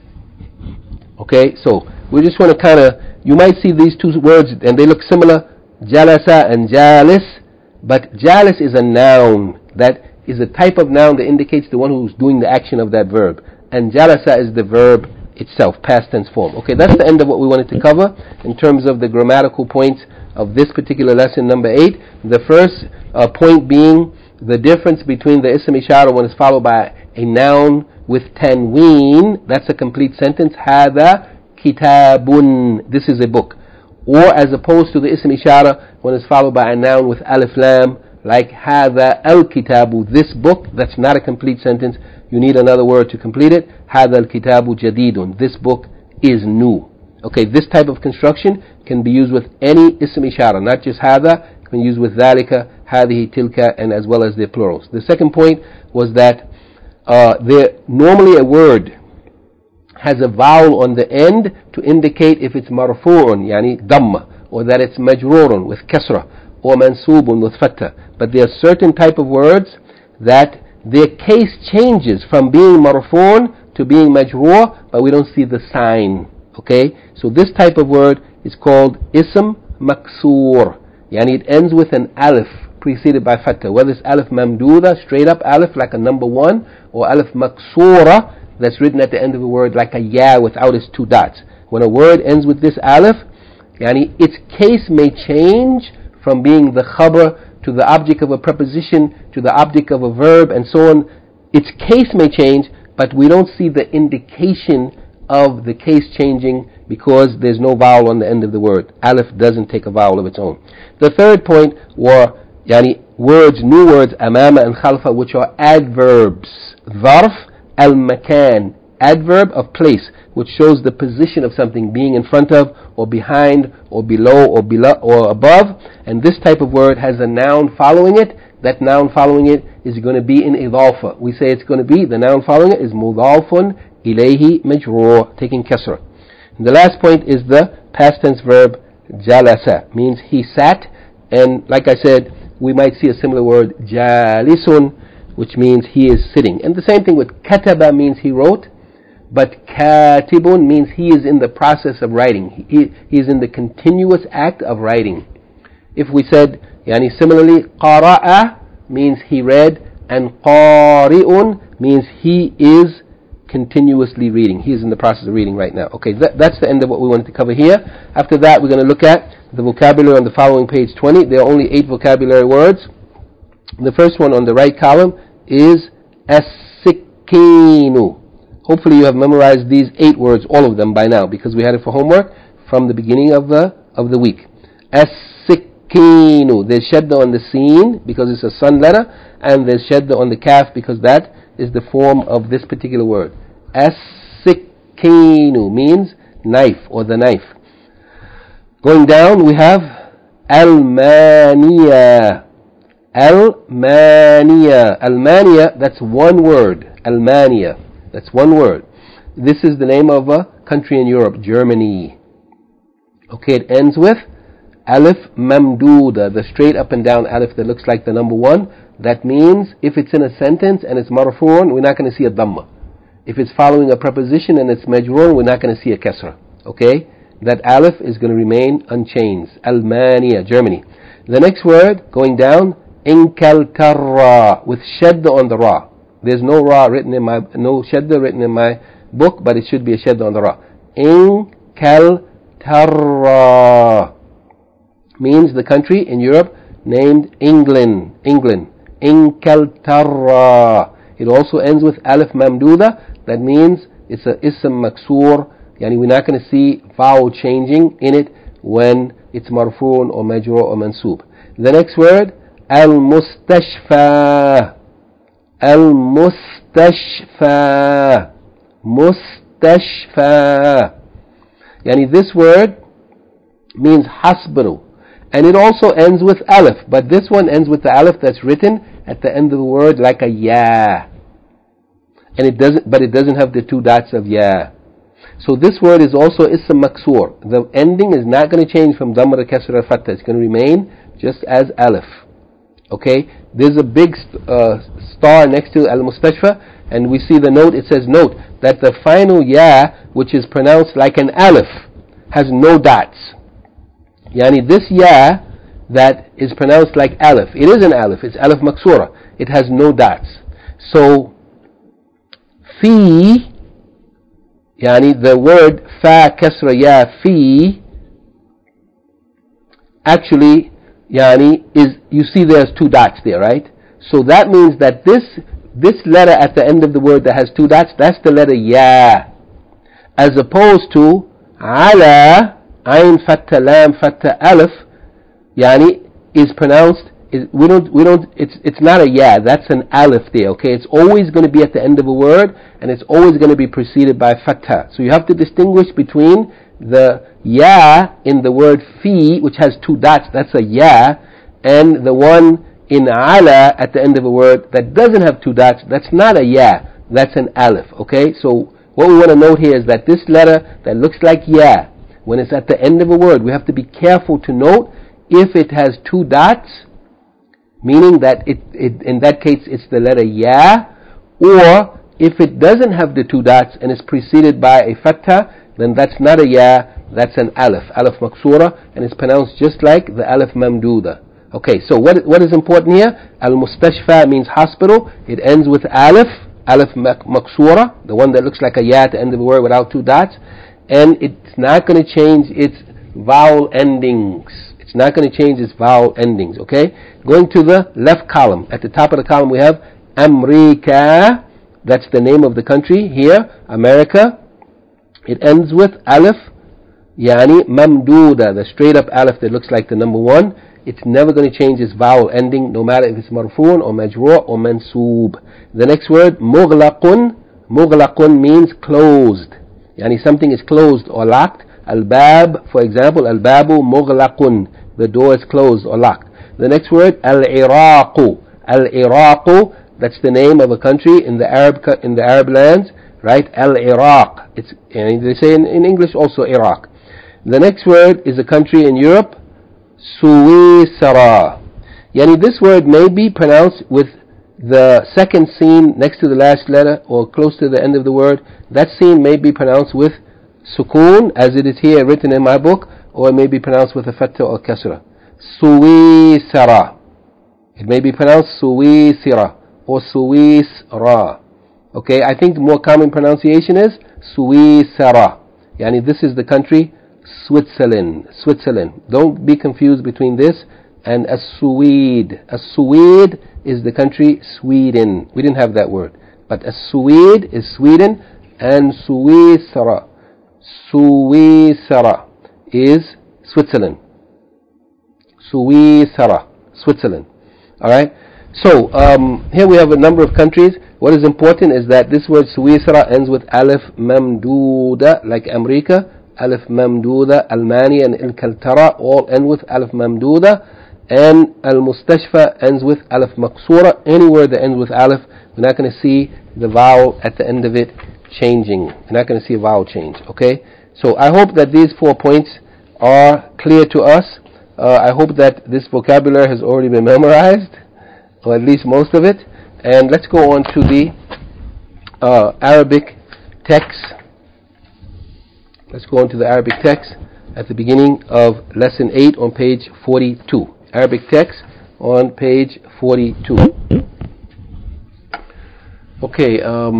Okay, so we just want to you might see these two words and they look similar, jalasa and jalis, but jalis is a noun that is a type of noun that indicates the one who's doing the action of that verb, and jalasa is the verb itself, past tense form. Okay, that's the end of what we wanted to cover in terms of the grammatical points of this particular lesson, number 8. The first point being the difference between the ism ishara when it's followed by a noun with tanween, that's a complete sentence, هذا kitabun, this is a book. Or as opposed to the ism ishara when it's followed by a noun with alif lam, like هذا الكتاب, this book, that's not a complete sentence. You need another word to complete it. هذا الكتاب جديد, this book is new. Okay, this type of construction can be used with any ism ishara, not just هذا. It can be used with ذلك, هذه, تلك, and as well as their plurals. The second point was that normally a word has a vowel on the end to indicate if it's marfu'un, yani damma, or that it's majrurun with kasra, or mansubun with fatha. But there are certain type of words that their case changes from being marfu'un to being majrur, but we don't see the sign. Okay, so this type of word is called ism maksur, yani it ends with an alif preceded by fatha, whether it's alif mamduda, straight up alif like a number one, or alif maksura, that's written at the end of a word like a ya without its two dots. When a word ends with this alif, yani its case may change from being the khabar to the object of a preposition to the object of a verb and so on. Its case may change, but we don't see the indication of the case changing because there's no vowel on the end of the word. Alif doesn't take a vowel of its own. The third point were yani words, new words, amama and khalfa, which are adverbs. Dharf al-makan, adverb of place, which shows the position of something, being in front of, or behind, or below, or above. And this type of word has a noun following it. That noun following it is going to be in idafa. We say it's going to be, the noun following it is mudafun ilayhi majrur, taking kasra. And the last point is the past tense verb jalasa, means he sat. And like I said, we might see a similar word jalisun, which means he is sitting. And the same thing with kataba, means he wrote, but katibun means he is in the process of writing. He is in the continuous act of writing. If we said, yani similarly, qara'a means he read, and qari'un means he is continuously reading. He is in the process of reading right now. Okay, that's the end of what we wanted to cover here. After that, we're going to look at the vocabulary on the following page 20. There are only 8 vocabulary words. The first one on the right column is as-sikinu. Hopefully you have memorized these 8 words, all of them by now, because we had it for homework from the beginning of the week. As-sikinu. There's shadda on the sin because it's a sun letter, and there's shadda on the kaf because that is the form of this particular word. As-sikinu means knife or the knife. Going down we have Almania. Almania. Almania, that's one word. Almania, that's one word. This is the name of a country in Europe, Germany. Okay, it ends with alif mamduda, the straight up and down alif that looks like the number one. That means if it's in a sentence and it's marfu'un, we're not going to see a dhamma. If it's following a preposition and it's majrur, we're not going to see a kasra. Okay, that alif is going to remain unchanged. Almania, Germany. The next word, going down, Inkaltarra, with shadda on the ra. There's no ra written in my, no shadda written in my book, but it should be a shadda on the ra. Inkaltarra means the country in Europe named England. Inkaltarra. It also ends with alif mamduda. That means it's a ism maksur. Yani we're not going to see vowel changing in it when it's marfu'un or majrur or mansub. The next word, al-mustashfa. Al-mustashfa. Mustashfa. Yani this word means hospital. And it also ends with alif. But this one ends with the alif that's written at the end of the word like a ya. And it doesn't have the 2 dots of ya. So this word is also ism maksur. The ending is not going to change from dhamma to kasra to fatha. It's going to remain just as alif. Okay, there's a big star next to al-mustashfa, and we see the note. It says, note that the final ya, which is pronounced like an alif, has no dots. Yani this ya that is pronounced like alif, it is an alif, it's alif maksura, it has no dots. So fi, yani the word fa kasra ya fi, actually yani is, you see there's 2 dots there, right? So that means that this letter at the end of the word that has two dots, that's the letter ya, as opposed to ala, ayn fatta lam fatta alif, yani is pronounced. It's not a ya, that's an alif there, okay? It's always going to be at the end of a word, and it's always going to be preceded by fatha. So you have to distinguish between the ya in the word fi, which has two dots, that's a ya, and the one in ala at the end of a word that doesn't have two dots, that's not a ya, that's an alif, okay? So what we want to note here is that this letter that looks like ya, when it's at the end of a word, we have to be careful to note if it has two dots, meaning that it in that case it's the letter ya, or if it doesn't have the two dots and is preceded by a fatha, then that's not a ya, that's an alif maksura, and it's pronounced just like the alif mamduda. Okay, so what is important here? Al-mustashfa means hospital. It ends with alif maksura, the one that looks like a ya at the end of the word without two dots, and it's not going to change its vowel endings. It's not going to change its vowel endings, okay? Going to the left column. At the top of the column we have America. That's the name of the country here, America. It ends with alif, yani mamduda, the straight up alif that looks like the number one. It's never going to change its vowel ending, no matter if it's marfu'un or majru' or mansoob. The next word, mughlaqun. Mughlaqun means closed. Yani something is closed or locked. Al-bab, for example, al-babu mughlaqun. The door is closed or locked. The next word, al-iraqu. Al-iraqu, that's the name of a country in the Arab lands, right? Al-Iraq. It's, and they say in English also Iraq. The next word is a country in Europe, Suwisara. Yani this word may be pronounced with the second scene next to the last letter or close to the end of the word. That scene may be pronounced with sukoon, as it is here written in my book, or it may be pronounced with a fatha or kasra. Suwisara. It may be pronounced Suwisira or Suwisra. Okay, I think the more common pronunciation is Suwisara. Yani this is the country Switzerland. Switzerland. Don't be confused between this and As-Suwede. As-Suwede is the country Sweden. We didn't have that word. But As-Suwede is Sweden, and Suwisara is Switzerland. Suwisara, Switzerland. Alright? So, here we have a number of countries. What is important is that this word Suwisara ends with alif mamduda, like America. Alif mamduda, Almania and Al-Kaltara all end with alif mamduda, and Al-Mustashfa ends with alif maksura. Any word that ends with alif, we're not going to see the vowel at the end of it changing. We're not going to see a vowel change, okay? So I hope that these 4 points are clear to us. I hope that this vocabulary has already been memorized, or at least most of it. And let's go on to the Arabic text. Let's go on to the Arabic text at the beginning of lesson 8 on page 42. Arabic text on page 42. Okay,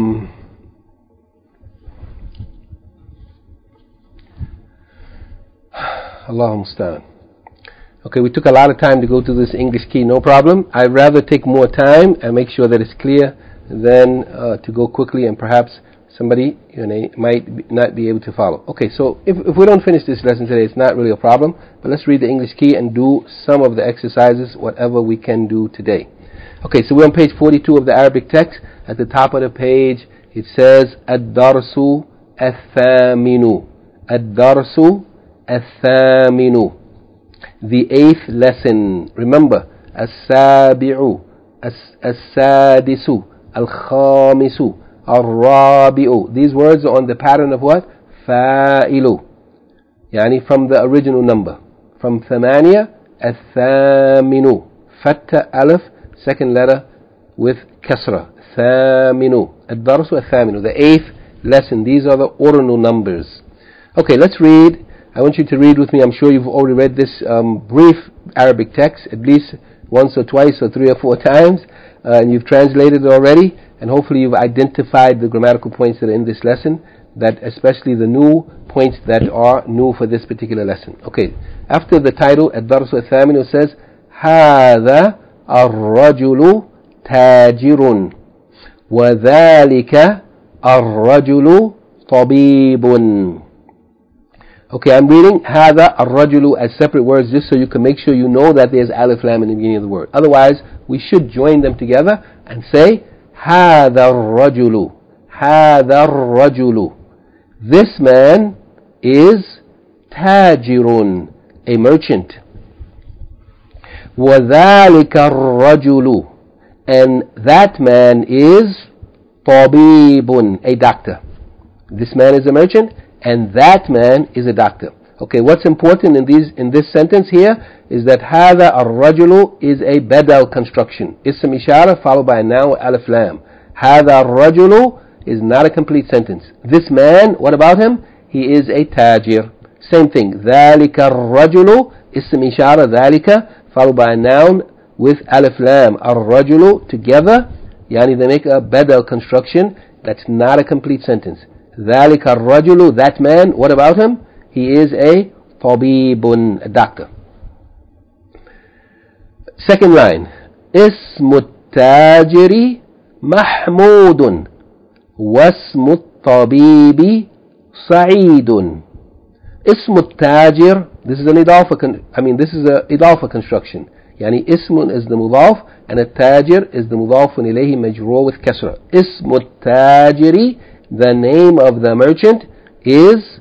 Allahumma musta'an. Okay, we took a lot of time to go through this English key, no problem. I'd rather take more time and make sure that it's clear than to go quickly and perhaps somebody might not be able to follow. Okay, so if we don't finish this lesson today, it's not really a problem, but let's read the English key and do some of the exercises, whatever we can do today. Okay, so we're on page 42 of the Arabic text. At the top of the page, it says, Ad-darsu al-thaminu. Ad-darsu al-thaminu. The 8th lesson. Remember, as-sabi'u, as-sadisu, al-khamisu, al-rabi'u. These words are on the pattern of what? Fa'ilu. Yani from the original number. From thamaniya, al-thaminu. Fatta alif, second letter with kasra. Thaminu. Ad-darsu al-thaminu. The 8th lesson. These are the ordinal numbers. Okay, let's read. I want you to read with me. I'm sure you've already read this brief Arabic text at least once or twice or 3 or 4 times, and you've translated it already, and hopefully you've identified the grammatical points that are in this lesson, that especially the new points that are new for this particular lesson. Okay, after the title, Ad-Darsu Al-Thaminu says, هذا الرجل تاجر وذلك الرجل طبيب. Okay, I'm reading هذا الرجل as separate words just so you can make sure you know that there's alif lam in the beginning of the word. Otherwise, we should join them together and say هذا الرجل. هذا الرجل. This man is تاجر, a merchant. وذلك الرجل, and that man is طبيب, a doctor. This man is a merchant and that man is a doctor. Okay, what's important in this sentence here is that هذا الرجل is a badal construction. Ism ishara followed by a noun alif lam. هذا الرجل is not a complete sentence. This man, what about him? He is a tajir. Same thing. ذلك الرجل ism ishara ذلك followed by a noun with alif lam. الرجل together, yani they make a badal construction. That's not a complete sentence. ذلك الرجل, that man, what about him? He is a طبيب, a doctor. Second line. اسم التاجر محمود واسم الطبيب سعيد. اسم التاجر, this is an idafa construction. يعني اسم is the mudaf and التاجر is the mudaf إليه مجرور with kasra. اسم التاجر, the name of the merchant is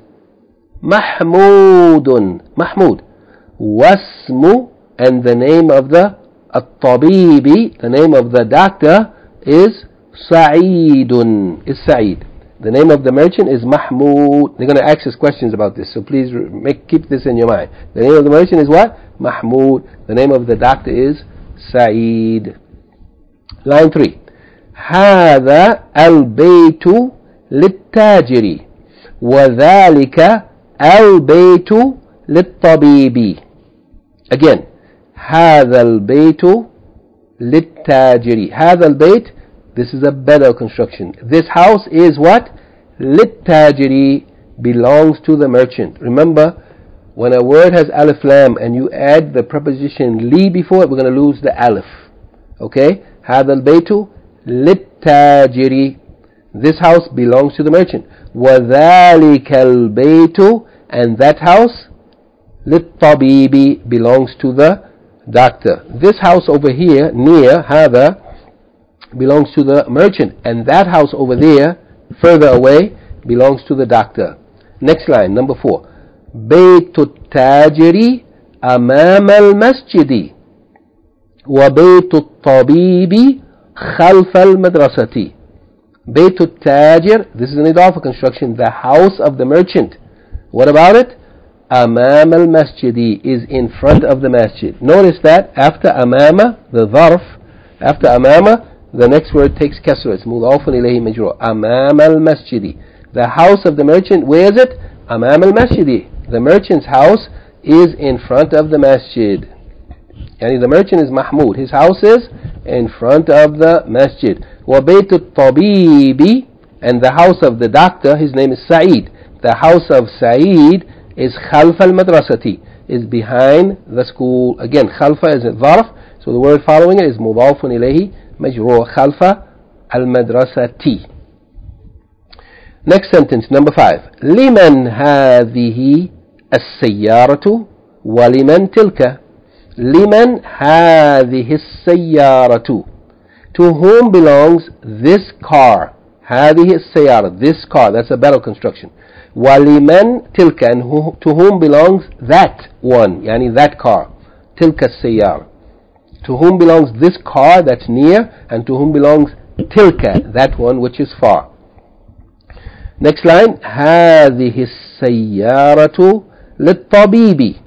Mahmudun, Mahmud. Wasmu, and the name of the At-Tabibi, the name of the doctor is Sa'idun, is Sa'id. The name of the merchant is Mahmud. They're going to ask us questions about this, so please keep this in your mind. The name of the merchant is what? Mahmud. The name of the doctor is Sa'id. Line 3. هذا البيت للتاجر وذلك البيت للطبيب. Again, هذا البيت للتاجر. هذا البيت, this is a better construction. This house is what? للتاجر, belongs to the merchant. Remember, when a word has alif lam and you add the preposition li before it, we're going to lose the alif. Okay? هذا البيت للتاجر. This house belongs to the merchant. وَذَلِكَ الْبَيْتُ, and that house لِلطَّبِيبِ, belongs to the doctor. This house over here, near هذا, belongs to the merchant, and that house over there, further away, belongs to the doctor. Next line, number 4. بيت التاجر أمام المسجد وبيت الطبيب خلف المدرسة. بيت التاجر, this is an idafa construction, the house of the merchant. What about it? أمام المسجد, is in front of the masjid. Notice that after أمام, the dharf, after أمام, the next word takes kasra. It's مضاف إليه مجرور. أمام المسجد. The house of the merchant, where is it? أمام المسجد. The merchant's house is in front of the masjid. Yani the merchant is Mahmud. His house is in front of the masjid. وَبَيْتُ الطَّبِيبِ, and the house of the doctor, his name is Sa'id. The house of Sa'id is خَلْفَ الْمَدْرَسَةِ, is behind the school. Again, خَلْفَ is a dharf, so the word following it is مضاف إليه مجرور. خَلْفَ الْمَدْرَسَةِ. Next sentence, number 5. لمن هذه السيارة ولمن تلك. لمن هذه السيارة, to whom belongs this car. هذه السيارة, this car, that's a better construction. ولمن تلك, and to whom belongs that one, يعني that car. تلك السيارة, to whom belongs this car that's near, and to whom belongs تلك, that one which is far. Next line, هذه السيارة للطبيب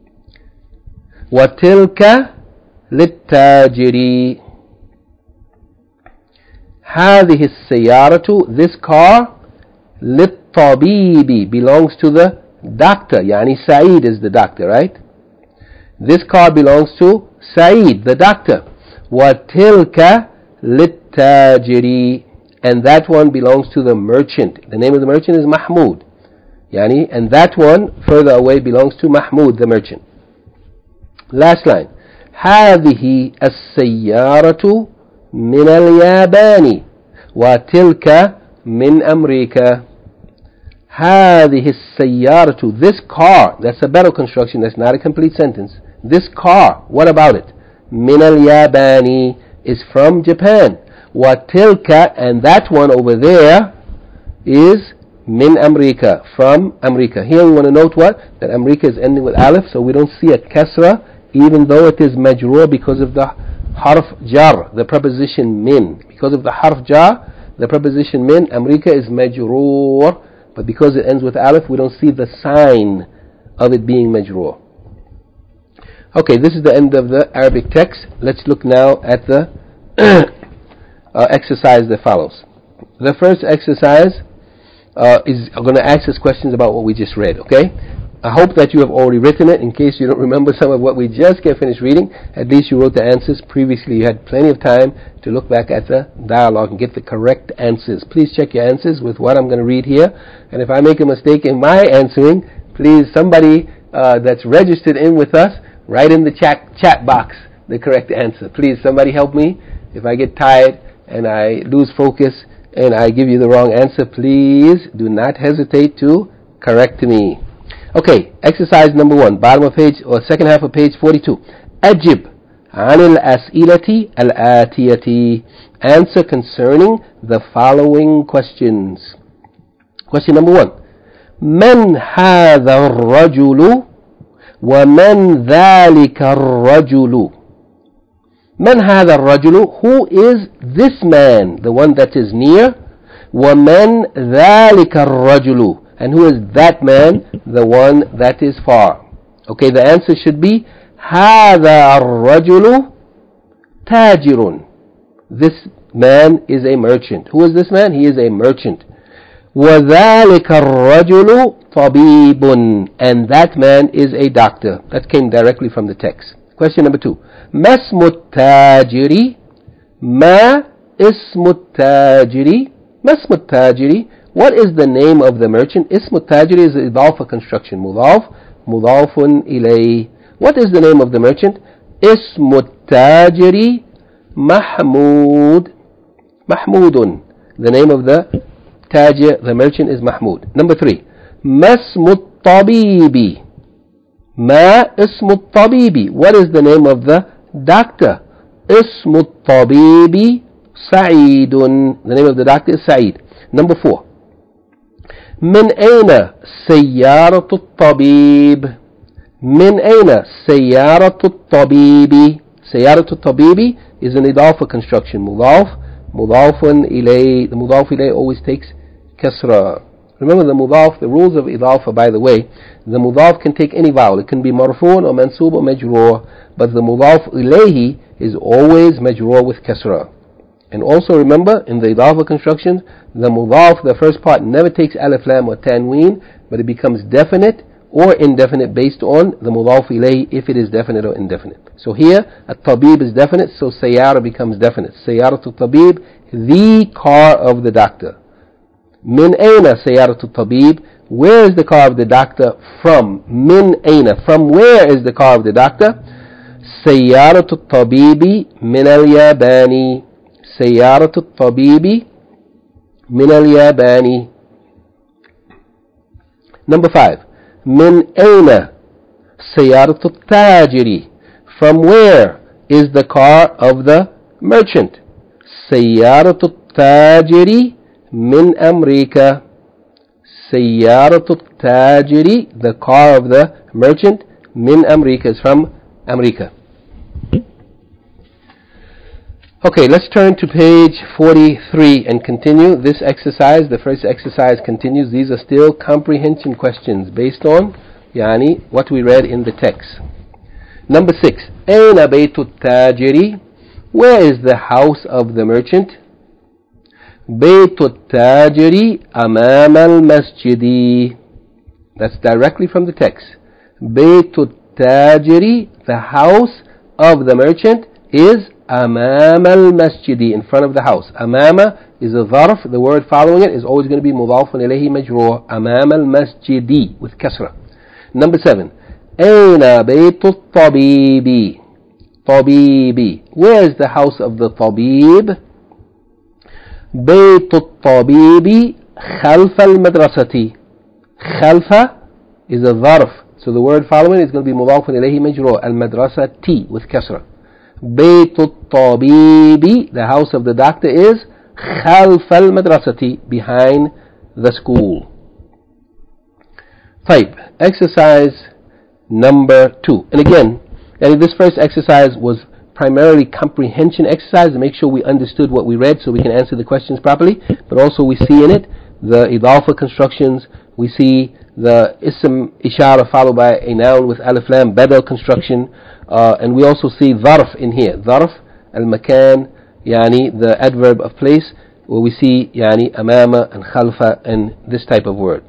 وتلك للتاجر. هذه السيارة, this car, للطبيب, belongs to the doctor. يعني Sa'id is the doctor, right? This car belongs to Sa'id, the doctor. وتلك للتاجر, and that one belongs to the merchant. The name of the merchant is Mahmud. Yani, and that one further away belongs to Mahmud, the merchant. Last line. هذه السيارة من اليابان وتلك من أمريكا. هذه السيارة, this car, that's a better construction, that's not a complete sentence. This car, what about it? من اليابان is from Japan. وتلك, and that one over there is من أمريكا, from America. Here we want to note what? That America is ending with alif, so we don't see a kasra even though it is majroor because of the harf jar, the preposition min. Because of the harf jar, the preposition min, America is majroor, but because it ends with alif, we don't see the sign of it being majroor. Okay, this is the end of the Arabic text. Let's look now at the exercise that follows. The first exercise is going to ask us questions about what we just read, okay? I hope that you have already written it. In case you don't remember some of what we just get finished reading, at least you wrote the answers. Previously you had plenty of time to look back at the dialogue and get the correct answers. Please check your answers with what I'm going to read here. And if I make a mistake in my answering, please, somebody that's registered in with us, write in the chat box the correct answer. Please, somebody help me. If I get tired and I lose focus and I give you the wrong answer, please do not hesitate to correct me. Okay, exercise number 1, bottom of page, or second half of page 42. أجب عن الأسئلة الآتية. Answer concerning the following questions. Question number 1. من هذا الرجل ومن ذلك الرجل. من هذا الرجل, who is this man, the one that is near. ومن ذلك الرجل, and who is that man, the one that is far. Okay, the answer should be هذا الرجل تاجر. This man is a merchant. Who is this man? He is a merchant. وذلك الرجل طبيب, and that man is a doctor. That came directly from the text. Question number 2. ما اسم التاجر. ما اسم التاجر. ما اسم التاجر. What is the name of the merchant? اسم التاجر is إضافة construction. مضاف مضاف إليه. What is the name of the merchant? اسم التاجر محمود. محمود. The name of the tajir, the merchant, is Mahmud. Number 3. ما اسم الطبيب. ما اسم الطبيب. What is the name of the doctor? اسم الطبيب سعيد. The name of the doctor is Sa'id. Number 4. من أين سيارة الطبيب. من أين سيارة الطبيب. سيارة الطبيب is an إضافة construction. مضاف مضاف إليه. The مضاف إليه always takes kasra. Remember the mudaf, the rules of idafa, by the way, the mudaf can take any vowel. It can be marfoon or mansoob or majroor, but the mudaf ilayhi is always majroor with kasra. And also remember, in the idafa construction, the mudaf, the first part, never takes alif lam or tanween, but it becomes definite or indefinite based on the mudaf ilayhi, if it is definite or indefinite. So here, at-tabib is definite, so sayyara becomes definite. Sayyaratul tabib, the car of the doctor. من أين سيارة الطبيب. Where is the car of the doctor from? من أين, from where is the car of the doctor? سيارة الطبيب من اليابان. سيارة الطبيب من اليابان. Number 5. من أين سيارة التاجر. From where is the car of the merchant? سيارة التاجر من أمريكا. سيارة التاجر, the car of the merchant, من أمريكا, is from America. Okay, let's turn to page 43 and continue this exercise. The first exercise continues. These are still comprehension questions based on what we read in the text. Number 6. أين بيت التاجر. Where is the house of the merchant? بيت التاجر أمام المسجد. That's directly from the text. بيت التاجر, the house of the merchant, is أمام المسجد, in front of the house. أمام is a ظرف. The word following it is always going to be مضاف إليه مجرور. أمام المسجد with kasra. Number 7. أين بيت الطبيب. الطبيب. Where is the house of the طبيب? بيت الطبيب خلف المدرسة. خلف is a ظرف, so the word following is going to be مضاف إليه مجرور. المدرسة T with كسرة. بيت الطبيب, the house of the doctor, is خلف المدرسة, behind the school. طيب, exercise number 2. And again, this first exercise was primarily comprehension exercise to make sure we understood what we read so we can answer the questions properly, but also we see in it the idafa constructions, we see the ism ishara followed by a noun with alif lam badal construction, and we also see dharf in here, dharf al-makan, yani the adverb of place, where we see yani amama and khalfa and this type of word.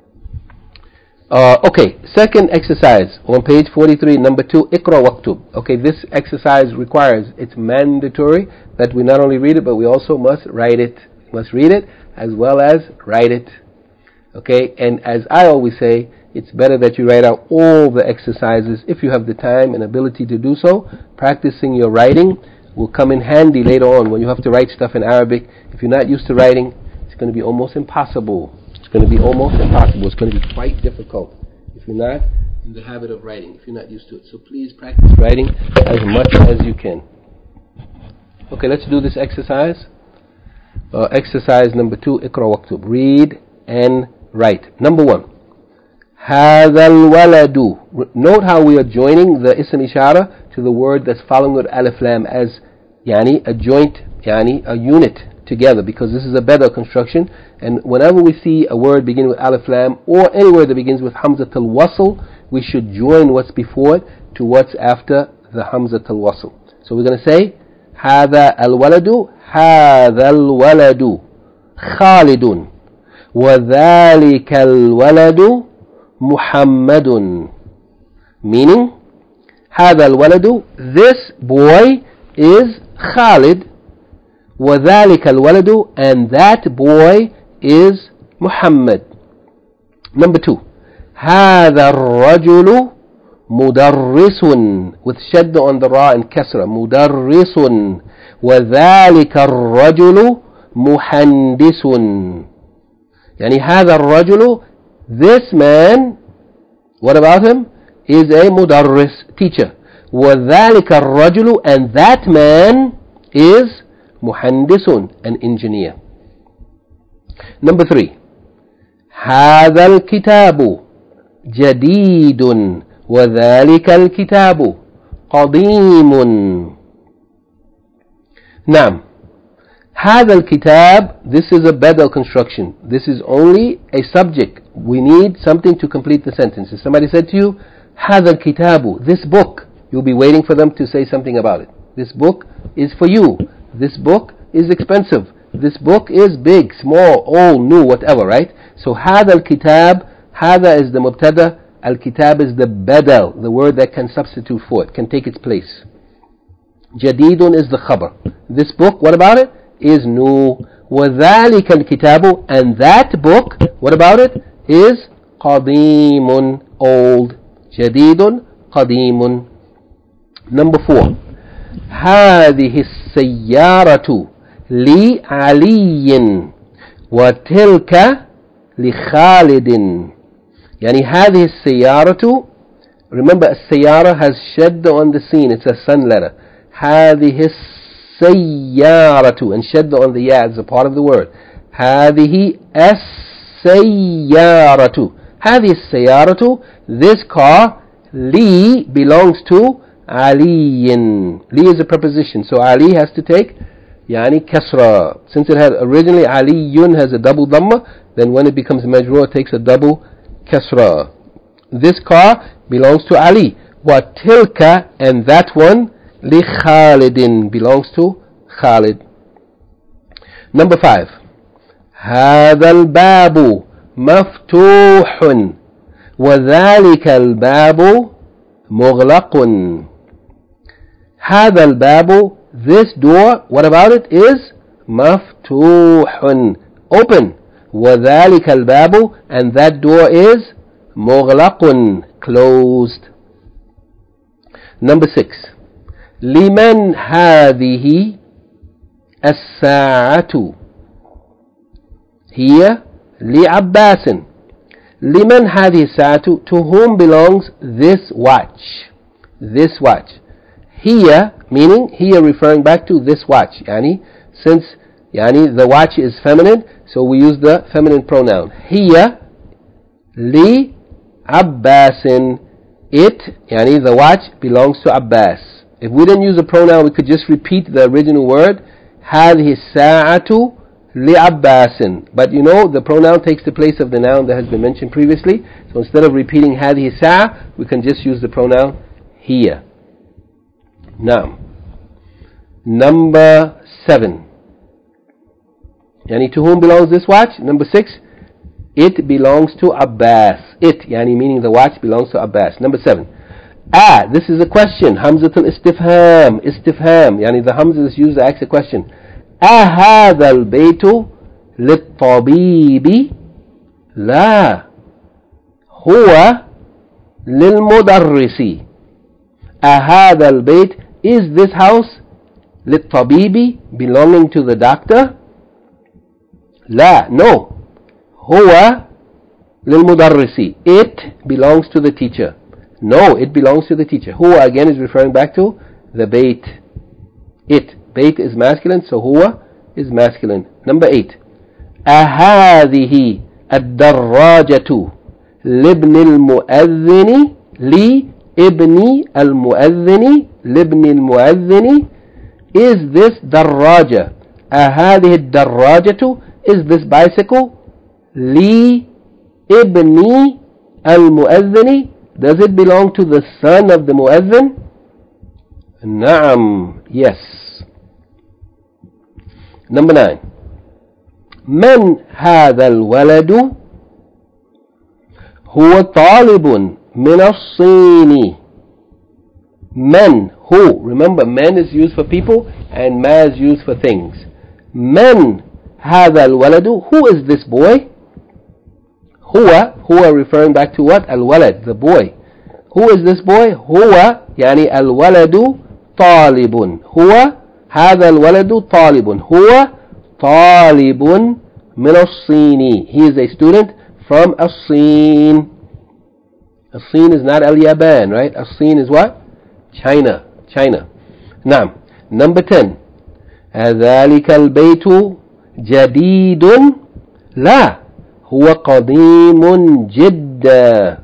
Okay, second exercise on page 43, number 2, Iqra waktub. Okay, this exercise requires, it's mandatory that we not only read it, but we also must write it. Must read it as well as write it. Okay, and as I always say, it's better that you write out all the exercises if you have the time and ability to do so. Practicing your writing will come in handy later on when you have to write stuff in Arabic. If you're not used to writing, it's going to be almost impossible. It's going to be almost impossible. It's going to be quite difficult if you're not in the habit of writing, if you're not used to it. So please practice writing as much as you can. Okay, let's do this exercise. Exercise number 2, Iqra waktub. Read and write. Number 1, هذا الولد. Note how we are joining the ism ishara to the word that's following with alif lam as yani a joint, yani a unit together, because this is a badal construction, and whenever we see a word beginning with alif lam or any word that begins with hamzat al-wasl, we should join what's before it to what's after the hamzat al-wasl. So we're going to say هذا الولد, هذا الولد خالد, وذلك الولد محمد. Meaning, هذا الولد, this boy is Khalid, وذلك الولد, and that boy is Muhammad. Number 2, هذا الرجل مدرس, with shadda on the ra and kasra, مدرس, وذلك الرجل مهندس. يعني هذا الرجل, this man, what about him? Is a mudarris, teacher. وذلك الرجل, and that man is muhandisun, an engineer. Number 3, هذا الكتاب جديد, وذلك الكتاب قديم. نعم, هذا الكتاب, this is a badal construction. This is only a subject. We need something to complete the sentence. If somebody said to you, هذا الكتاب, this book, you'll be waiting for them to say something about it. This book is for you. This book is expensive. This book is big, small, old, new, whatever, right? So هذا الكتاب, هذا is the mubtada, al-kitab is the badal, the word that can substitute for it, can take its place. Jadidun is the khabar. This book, what about it? Is new. وذلك الكتاب, and that book, what about it? Is قديم, old. جديد قديم. Number 4, هذه السيارة لعلي وتلك لخالد. يعني هذه السيارة, remember السيارة has shadda on the scene, it's a sun letter. هذه السيارة, and shadda on the ya is a part of the word. هذه السيارة, هذه السيارة, this car, li belongs to Ali. Li is a preposition, so Ali has to take yani kasra. Since it had originally Aliyun has a double dhamma, then when it becomes majrur, it takes a double kasra. This car belongs to Ali. Wa tilka, and that one, li Khalidin, belongs to Khalid. Number 5, هذا الباب مفتوح وذلك الباب مغلق. هذا الباب, this door, what about it? Is مفتوح, open. وذلك الباب, and that door is مغلق, closed. Number 6, لمن هذه الساعة هي لعباس. لمن هذه الساعة, to whom belongs this watch. This watch. Here, meaning here referring back to this watch. Since the watch is feminine, so we use the feminine pronoun. Here, li Abbasin. It, the watch, belongs to Abbas. If we didn't use a pronoun, we could just repeat the original word. هذه الساعة لعباس. But the pronoun takes the place of the noun that has been mentioned previously. So instead of repeating هذه الساعة, we can just use the pronoun here. Now, number 7. To whom belongs this watch? Number 6. It belongs to Abbas. It, meaning the watch, belongs to Abbas. Number 7. This is a question. Hamzatul istifham. Istifham. The hamza is used to ask a question. هذا البيت للطبيب لا هو للمدرس. هذا البيت, is this house للطبيب, belonging to the doctor? لا, no. هو للمدرس. It belongs to the teacher. No, it belongs to the teacher. Huwa again is referring back to the bait. It. Bait is masculine, so huwa is masculine. Number 8. أهذه الدراجة لابن المؤذن لابن المؤذن لابن المؤذن. Is this دراجة, أهذه الدراجة, is this bicycle لابن المؤذن, does it belong to the son of the muezzin? Naam, yes. Number 9. من هذا الولد هو طالب من الصين. من, who, remember men is used for people and ma is used for things. من هذا الولد, who is this boy? Huwa referring back to what? Al-walad, the boy. Who is this boy? Huwa, al-waladu talibun. Huwa, هذا الولد طالب. Huwa talibun min as-Sini. He is a student from as-Sin. As-Sin is not al-Yaban, right? As-Sin is what? China. Naam. Number 10. ذلك البيت جديد لا هو قديم جدا.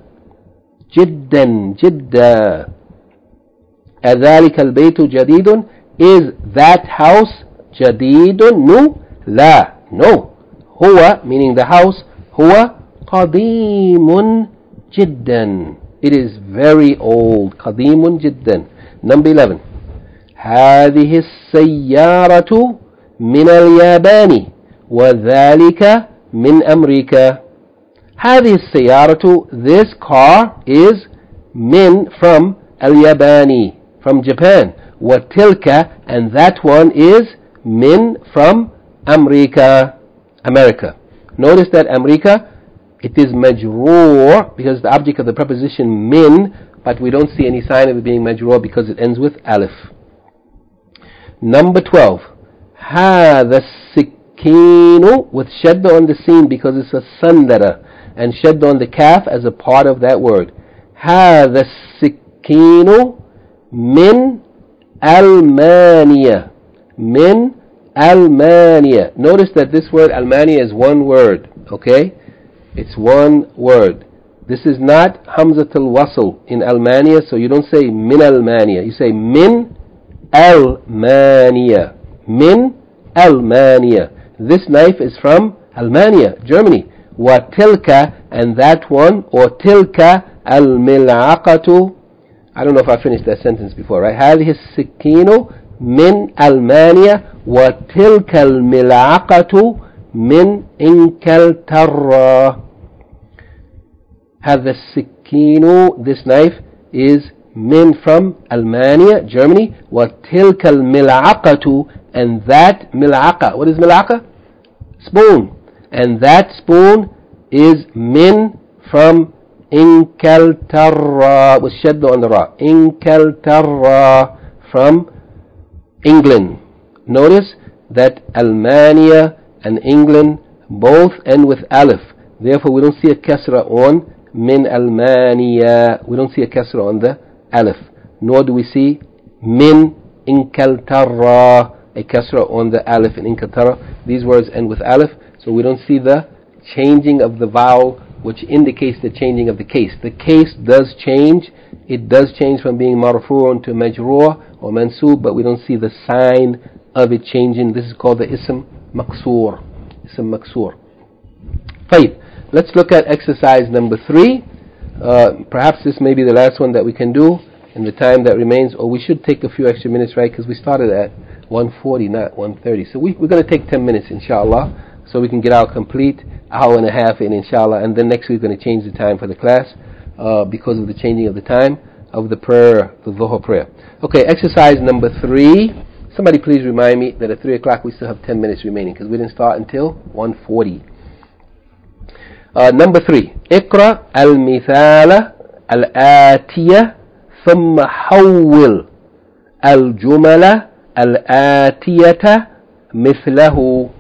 أذلك البيت جديد, is that house جديد new? لا, no. هو, meaning the house, هو قديم جدا, it is very old. قديم جدا. Number 11. هذه السيارة من اليابان وذلك من أمريكا. هذه السيارة, this car, is من, from الياباني, from Japan. وتلك, and that one is من, from America. Notice that America, it is majroor because the object of the preposition min, but we don't see any sign of it being majroor because it ends with alif. Number 12. هذا السكين, with shadda on the sin because it's a sandara, and shadda on the kaf as a part of that word. هذا السكين من ألمانيا. من ألمانيا. Notice that this word Almania is one word, okay? It's one word. This is not Hamzatul Wasl in Almania, so you don't say min Almania. You say min Almania. Min Almania. This knife is from Almania, Germany. Wa tilka, and that one, or tilka al-mil'aqatu. I don't know if I finished that sentence before, right? هذه السكين من ألمانيا وتلك الملعقة من إنكلترا. هذا السكين, this knife, is min, from Almania, Germany. وتلك الملعقة, and that mil'aqa. What is mil'aqa? Spoon. And that spoon is min, from Inkaltarra, with shadda on the ra. Inkaltarra, from England. Notice that Almania and England both end with alif. Therefore, we don't see a kasra on min Almania. We don't see a kasra on the alif. Nor do we see min Inkaltara, a kasra on the alif in Inkaltara. These words end with alif, so we don't see the changing of the vowel, which indicates the changing of the case. The case does change. It does change from being marfu'un to majroor or mansub, but we don't see the sign of it changing. This is called the ism maqsoor. Ism maqsoor. Fine. Let's look at exercise number 3. Perhaps this may be the last one that we can do in the time that remains, or we should take a few extra minutes, right? Because we started at 1:40, not 1:30. So we're going to take 10 minutes, inshallah, so we can get our complete hour and a half in, inshallah. And then next week we're going to change the time for the class because of the changing of the time of the prayer, the Dhuhr prayer. Okay, exercise number 3. Somebody please remind me that at 3 o'clock we still have 10 minutes remaining because we didn't start until 1:40. Number 3. اقرأ المثال الآتية ثم حول الجمل الآتية مثله.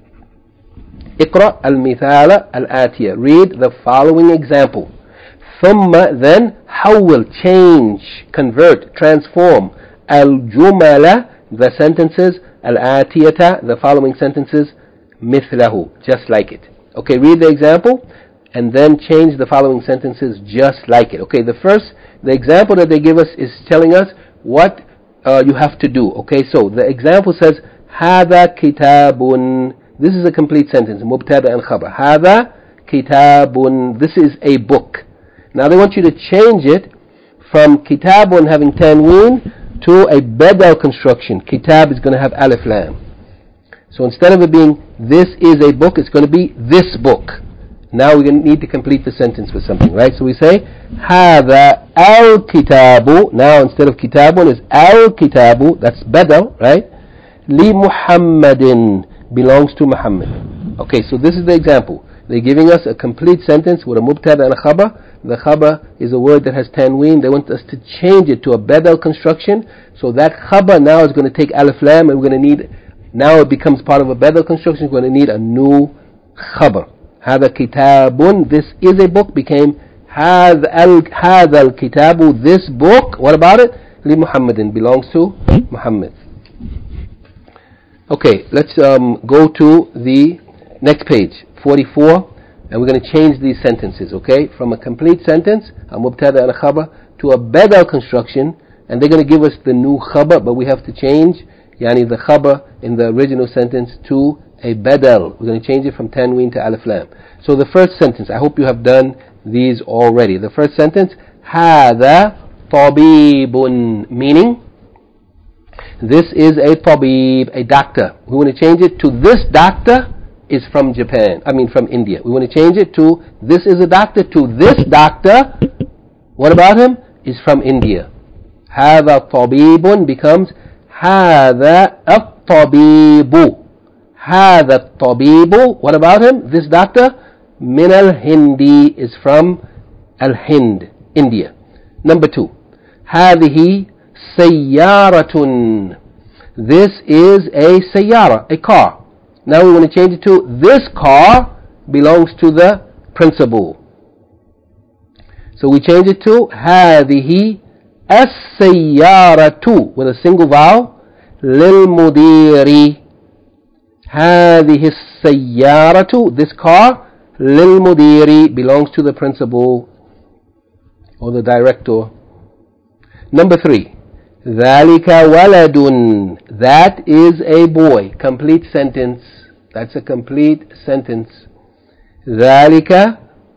اقرأ المثال الآتية. Read the following example. ثم, then, حول, change, convert, transform. الجمل, the sentences. الآتية, the following sentences. مثله, just like it. Okay, read the example and then change the following sentences just like it. Okay, the example that they give us is telling us what you have to do. Okay, so the example says هذا كتاب. This is a complete sentence, مبتدأ and خبر. هذا كتاب. This is a book. Now they want you to change it from kitabun having tanween to a badal construction. Kitab is going to have alif lam. So instead of it being this is a book, it's going to be this book. Now we're going to need to complete the sentence with something, right? So we say هذا الكتاب. Now instead of kitabun is al-kitabu. That's badal, right? لِمُحَمَّدٍ, belongs to Muhammad. Okay, so this is the example. They're giving us a complete sentence with a mubtada and a khabar. The khabar is a word that has tanween. They want us to change it to a badal construction. So that khabar now is going to take alif lam, and we're going to need, now it becomes part of a badal construction. We're going to need a new khabar. هذا كتاب, this is a book, became هذا الكتاب, this book. What about it? لِمُحَمَّدٍ, belongs to Muhammad. Okay, let's go to the next page, 44, and we're going to change these sentences, okay? From a complete sentence, a mubtada and a khabar, to a badal construction, and they're going to give us the new khabar, but we have to change yani the khabar in the original sentence to a badal. We're going to change it from tanween to alif lam. So the first sentence, I hope you have done these already. The first sentence, هذا طبيب, meaning this is a tabib, a doctor. We want to change it to this doctor is from Japan. From India. We want to change it to this is a doctor to this doctor. What about him? Is from India. هذا طبيب becomes هذا الطبيب. هذا الطبيب. What about him? This doctor. من الهند, is from Al-Hind, India. Number 2. هذه سيارة. This is a sayyara, a car. Now we want to change it to this car belongs to the principal. So we change it to هذه السيارة with a single vowel. للمدير. هذه السيارة, this car. للمدير, belongs to the principal or the director. Number 3. ذلك ولد. That is a boy. Complete sentence. That's a complete sentence. ذلك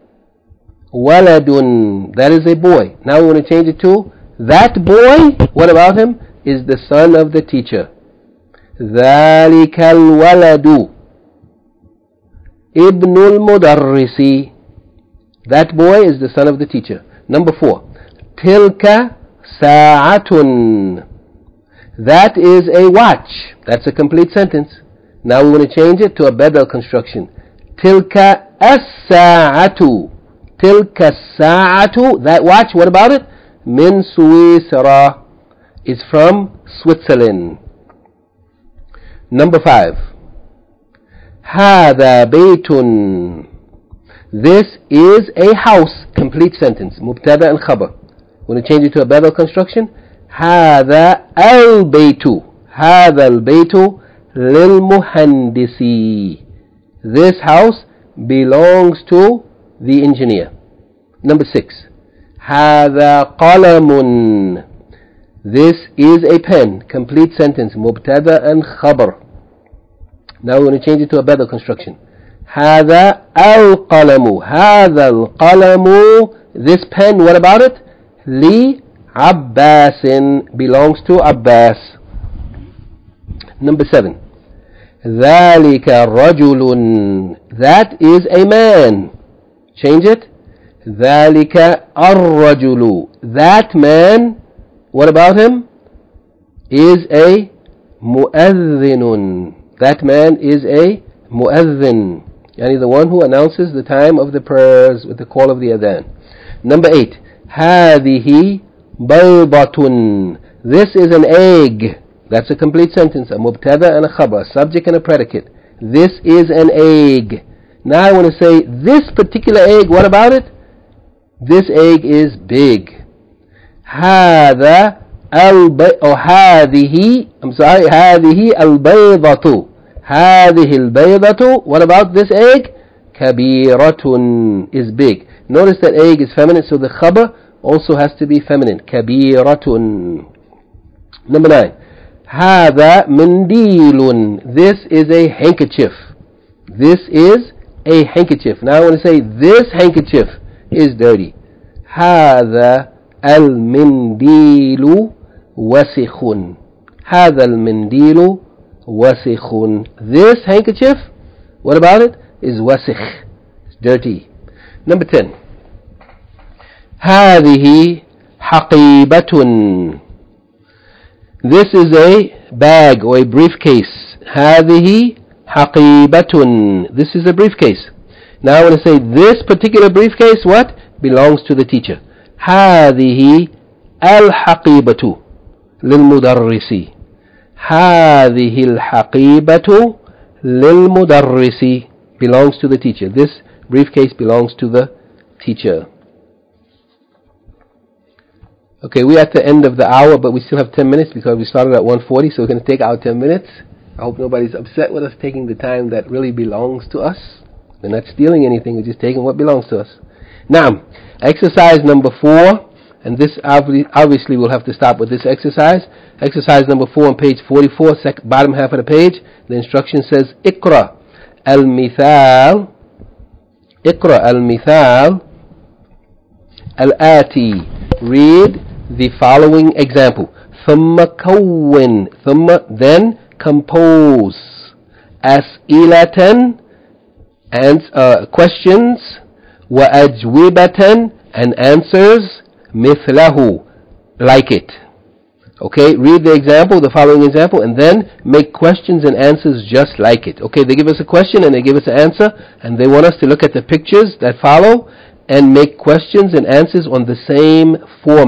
ولد. That is a boy. Now we want to change it to that boy. What about him? Is the son of the teacher. ذلك الولد ابن المدرس. That boy is the son of the teacher. Number 4. تلك ساعة. That is a watch. That's a complete sentence. Now we want to change it to a badal construction. تلك الساعة. تلك الساعة. That watch, what about it? من سويسرا, is from Switzerland. Number 5. هذا بيت. This is a house. Complete sentence. مبتدأ and خبر. When you change it to a better construction, هذا البيت. هذا البيت للمهندس. This house belongs to the engineer. Number 6. هذا قلم. This is a pen. Complete sentence. مبتدأ and خبر. Now we're going to change it to a better construction. هذا القلم. هذا القلم. This pen, what about it? لعباس. Belongs to Abbas. Number 7. ذلك رجل. That is a man. Change it. ذلك الرجل. That man, what about him? Is a مؤذن. That man is a مؤذن. Yani the one who announces the time of the prayers with the call of the adhan. Number 8. هذه بيضة. This is an egg. That's a complete sentence. A mubtada and a khabar. A subject and a predicate. This is an egg. Now I want to say this particular egg, what about it? This egg is big. هذا هذه البيضة. هذه البيضة. What about this egg? كبيرة is big. Notice that egg is feminine, so the khabar also has to be feminine. كبيرة. Number 9. هذا منديل. This is a handkerchief. This is a handkerchief. Now I want to say this handkerchief is dirty. هذا المنديل وسخ. هذا المنديل وسخ. This handkerchief, what about it? Is وسخ. It's dirty. Number 10. هذه حقيبة. This is a bag or a briefcase. هذه حقيبة. This is a briefcase. Now I want to say this particular briefcase, what? Belongs to the teacher. هذه الحقيبة للمدرس. هذه الحقيبة للمدرس. Belongs to the teacher. This briefcase belongs to the teacher. Okay, we're at the end of the hour, but we still have 10 minutes because we started at 1:40, so we're going to take our 10 minutes. I hope nobody's upset with us taking the time that really belongs to us. We're not stealing anything, we're just taking what belongs to us. Now, exercise number 4, and this obviously we'll have to stop with this exercise. Exercise number 4 on page 44, bottom half of the page. The instruction says, اقرأ المثال الآتي. Read the following example. ثم كون. Then compose. أسئلة and questions. وأجوبة and answers. مثله, like it. Okay, read the example, the following example, and then make questions and answers just like it. Okay, they give us a question and they give us an answer, and they want us to look at the pictures that follow and make questions and answers on the same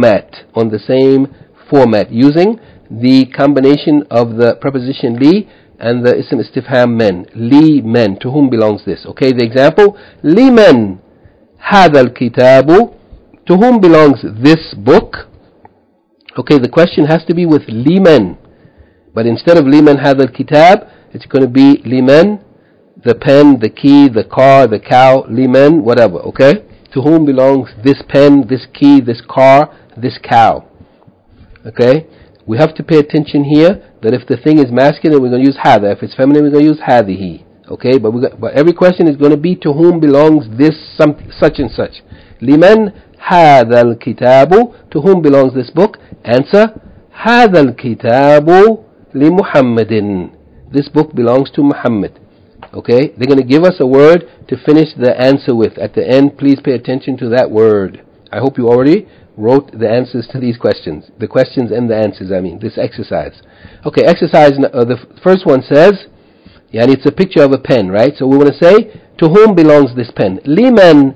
format, using the combination of the preposition li and the ism istifham men. Li men, to whom belongs this? Okay, the example, liman hadha al-kitabu, to whom belongs this book? Okay, the question has to be with liman, but instead of liman hadha al-kitab, it's going to be liman, the pen, the key, the car, the cow, liman, whatever. Okay, to whom belongs this pen, this key, this car, this cow? Okay, we have to pay attention here that if the thing is masculine, we're going to use hadha. If it's feminine, we're going to use hadihi. Okay, but every question is going to be to whom belongs this such and such. Liman hadha al-kitabu, to whom belongs this book? Answer, hadha al-kitabu li Muhammadin. This book belongs to Muhammad. Okay, they're going to give us a word to finish the answer with. At the end, please pay attention to that word. I hope you already wrote the answers to these questions. The questions and the answers, this exercise. Okay, exercise, the first one says, it's a picture of a pen, right? So we want to say, to whom belongs this pen? Liman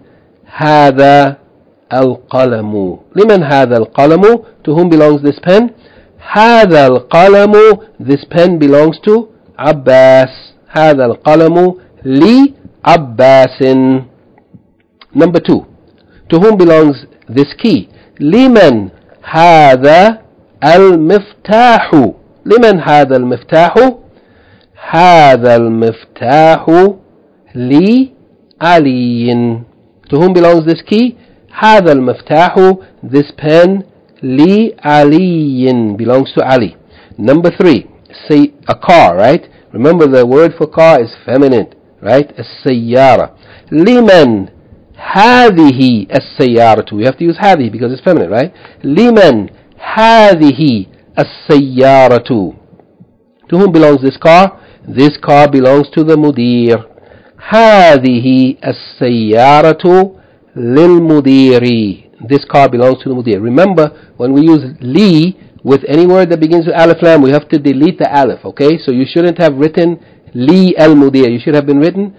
hadha al-qalamu. Liman hadha al-qalamu, to whom belongs this pen? هذا القلم, this pen belongs to Abbas. هذا القلم لعباس. Number 2, to whom belongs this key? لمن هذا المفتاح. لمن هذا المفتاح؟ هذا المفتاح لعلي. To whom belongs this key? هذا المفتاح, this pen, لعلي, belongs to Ali. Number 3, say a car, right? Remember the word for car is feminine, right? السيارة. لمن هذه السيارة. We have to use هذه because it's feminine, right? لمن هذه السيارة. To whom belongs this car? This car belongs to the mudir. هذه السيارة للمدير. This car belongs to the mudir. Remember, when we use li with any word that begins with alif lam, we have to delete the alif, okay? So you shouldn't have written li al mudir. You should have written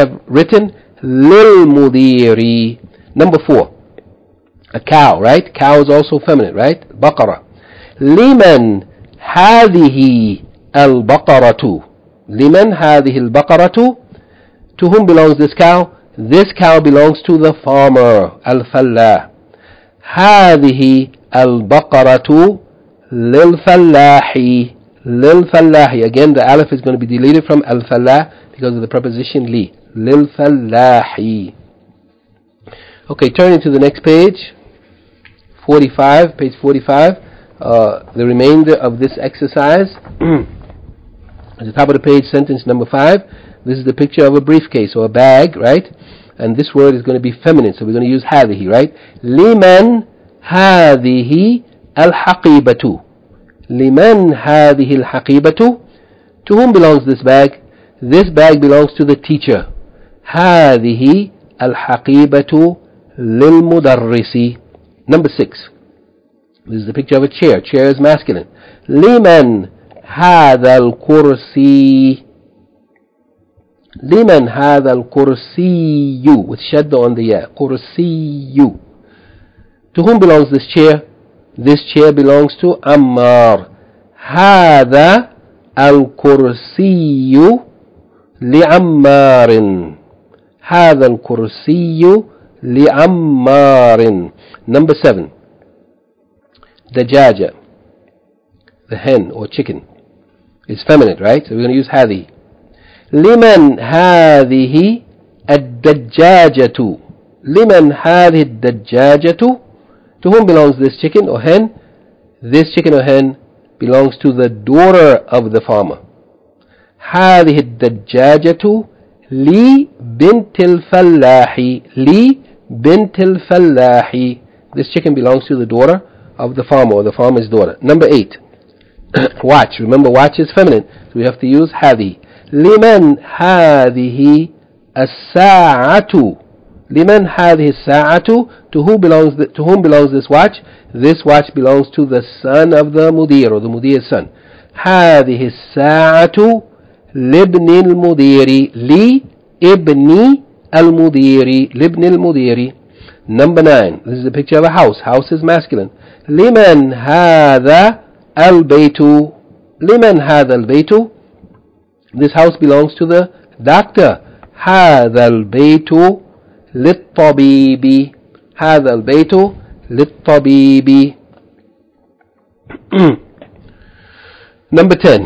lil mudiri. Number 4, a cow, right? Cow is also feminine, right? Baqara. Liman hadhihi al baqaratu. Liman hadhihi al baqaratu. To whom belongs this cow? This cow belongs to the farmer. Al fallah. هذه البقرة للفلاح. للفلاح. Again, the alif is going to be deleted from al-fallah because of the preposition li. للفلاح. Okay, turning to the next page, 45, page 45. The remainder of this exercise. At the top of the page, sentence number 5. This is the picture of a briefcase or a bag, right? And this word is going to be feminine, so we're going to use هذه, right? لمن هذه الحقيبة. لمن هذه الحقيبة. To whom belongs this bag? This bag belongs to the teacher. هذه الحقيبة للمدرس. Number 6. This is the picture of a chair. Chair is masculine. لمن هذا الكرسي. لمن هذا الكرسي, with shadda on the ya. كرسي. To whom belongs this chair? This chair belongs to Ammar. هذا الكرسي لعمار. هذا الكرسي لعمار. Number 7. دجاجة, the hen or chicken, is feminine, right? So we're going to use هذه. لمن هذه الدجاجة. لمن هذه الدجاجة. To whom belongs this chicken or hen? This chicken or hen belongs to the daughter of the farmer. هذه الدجاجة لبنت الفلاح. لبنت الفلاح. This chicken belongs to the daughter of the farmer or the farmer's daughter. Number 8. Watch. Remember, watch is feminine, so we have to use هذه. لمن هذه الساعة. لمن هذه الساعة. To whom belongs this watch? This watch belongs to the son of the mudir or the mudir's son. هذه الساعة لابن المدير. لابن المدير. لابن المدير. Number 9. This is a picture of a house. House is masculine. لمن هذا البيت. لمن هذا البيت. This house belongs to the doctor. هذا البيت للطبيب. هذا البيت للطبيب. Number 10.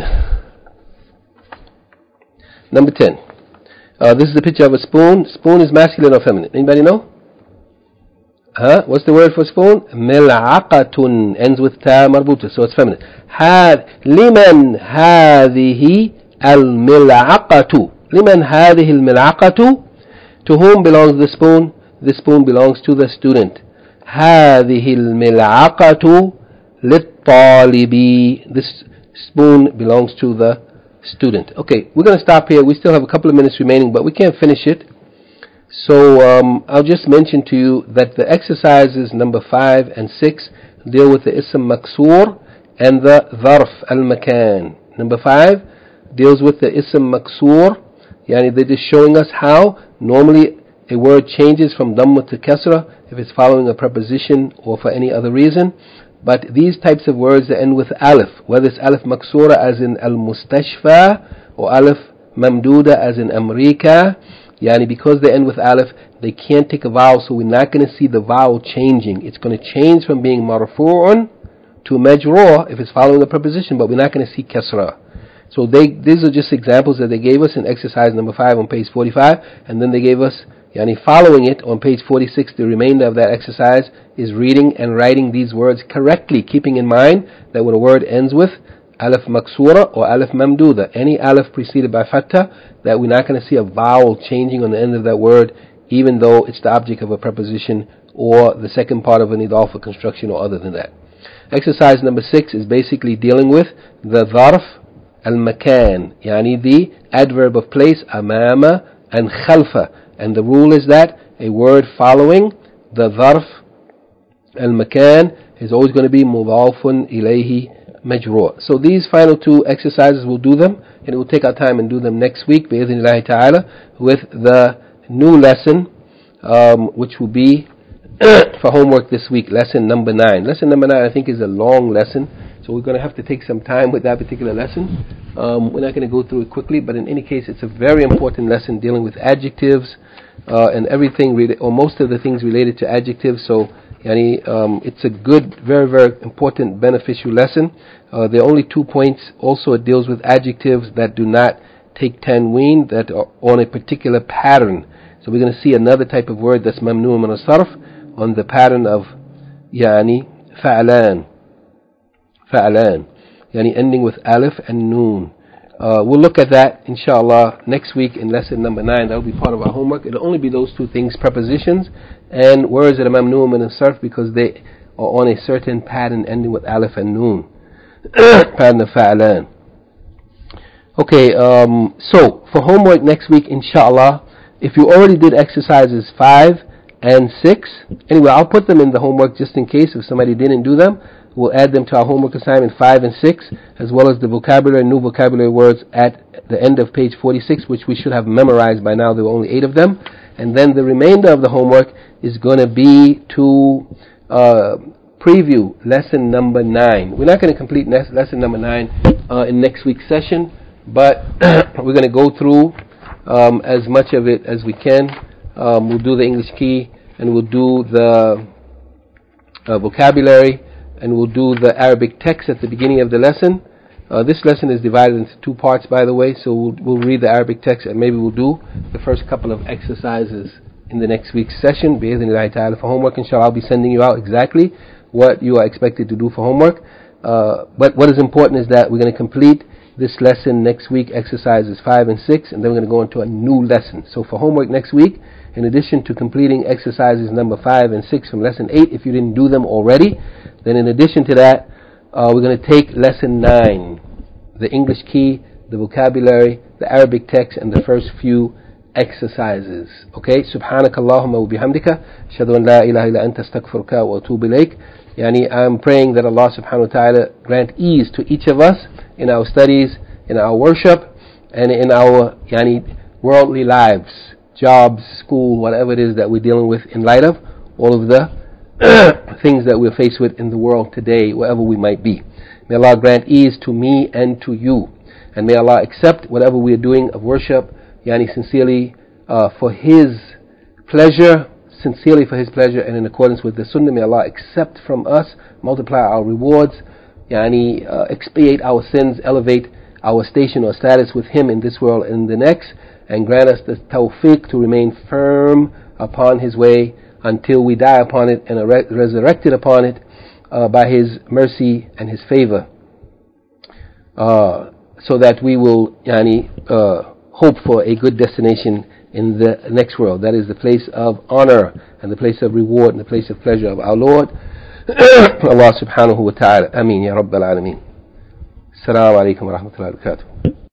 Number 10. This is the picture of a spoon. Spoon is masculine or feminine? Anybody know? What's the word for spoon? ملعقة. Ends with ta marbuta, so it's feminine. لمن هذه الملعقة. لمن هذه الملعقة. To whom belongs the spoon? The spoon belongs to the student. هذه الملعقة للطالب. This spoon belongs to the student. Okay, we're going to stop here. We still have a couple of minutes remaining, but we can't finish it. So I'll just mention to you that the exercises number 5 and 6 deal with the ism maksur and the dharf al-makan. Number 5 deals with the ism maksur. Yani they're just showing us how normally a word changes from dhamma to kasra if it's following a preposition or for any other reason. But these types of words that end with alif, whether it's alif maksura as in al-mustashfa or alif mamduda as in America, yani because they end with alif, they can't take a vowel, so we're not going to see the vowel changing. It's going to change from being marfu'un to majrur if it's following a preposition, but we're not going to see kasra. So these are just examples that they gave us in exercise number 5 on page 45, and then they gave us, following it on page 46, the remainder of that exercise is reading and writing these words correctly, keeping in mind that when a word ends with alif maksura or alif mamduda, any alif preceded by fatha, that we're not going to see a vowel changing on the end of that word, even though it's the object of a preposition or the second part of an idafa construction or other than that. Exercise number 6 is basically dealing with the dharf al-makan, the adverb of place, amama and khalfa. And the rule is that a word following the dharf al-makan is always going to be mudafun ilayhi majrur. So these final 2 exercises, we'll do them, and we'll take our time and do them next week, bi'idhnillahi ta'ala, with the new lesson, which will be for homework this week, lesson number 9. Lesson number 9, I think, is a long lesson, so we're going to have to take some time with that particular lesson. We're not going to go through it quickly, but in any case, it's a very important lesson dealing with adjectives and everything, or most of the things related to adjectives. So, it's a good, very, very important, beneficial lesson. There are only 2 points. Also, it deals with adjectives that do not take tanween, that are on a particular pattern. So we're going to see another type of word that's mamnu' min as-sarf on the pattern of fa'alan, ending with alif and noon. We'll look at that inshallah next week in lesson number 9. That will be part of our homework. It'll only be those 2 things, prepositions and words that are mamnu' min as-sarf, because they are on a certain pattern ending with alif and noon. Pattern of fa'alan. Okay, so for homework next week inshallah, if you already did exercises 5 and 6, anyway, I'll put them in the homework just in case if somebody didn't do them. We'll add them to our homework assignment 5 and 6, as well as the vocabulary, new vocabulary words at the end of page 46, which we should have memorized by now. There were only 8 of them. And then the remainder of the homework is going to be to preview lesson number 9. We're not going to complete lesson number 9 in next week's session, but we're going to go through as much of it as we can. We'll do the English key, and we'll do the vocabulary, and we'll do the Arabic text at the beginning of the lesson. This lesson is divided into 2 parts, by the way, so we'll read the Arabic text, and maybe we'll do the first couple of exercises in the next week's session, bi'idhnillahi ta'ala, for homework. Inshallah, I'll be sending you out exactly what you are expected to do for homework. But what is important is that we're going to complete this lesson next week, exercises 5 and 6, and then we're going to go into a new lesson. So for homework next week, in addition to completing exercises number 5 and 6 from lesson 8, if you didn't do them already, then in addition to that, we're going to take lesson 9, the English key, the vocabulary, the Arabic text, and the first few exercises. Okay? Subhanakallahumma wa bihamdika, ashhadu an la ilaha illa anta astaghfiruka wa atubu ilayk. I'm praying that Allah subhanahu wa ta'ala grant ease to each of us in our studies, in our worship, and in our worldly lives, jobs, school, whatever it is that we're dealing with, in light of all of the things that we're faced with in the world today, wherever we might be. May Allah grant ease to me and to you, and may Allah accept whatever we are doing of worship, sincerely for His pleasure, and in accordance with the Sunnah. May Allah accept from us, multiply our rewards, expiate our sins, elevate our station or status with Him in this world and the next, and grant us the tawfiq to remain firm upon His way until we die upon it and are resurrected upon it by His mercy and His favor, so that we will hope for a good destination in the next world. That is the place of honor and the place of reward and the place of pleasure of our Lord Allah subhanahu wa ta'ala. Ameen ya Rabbal Alameen. Assalamu alaikum wa rahmatullahi wa barakatuh.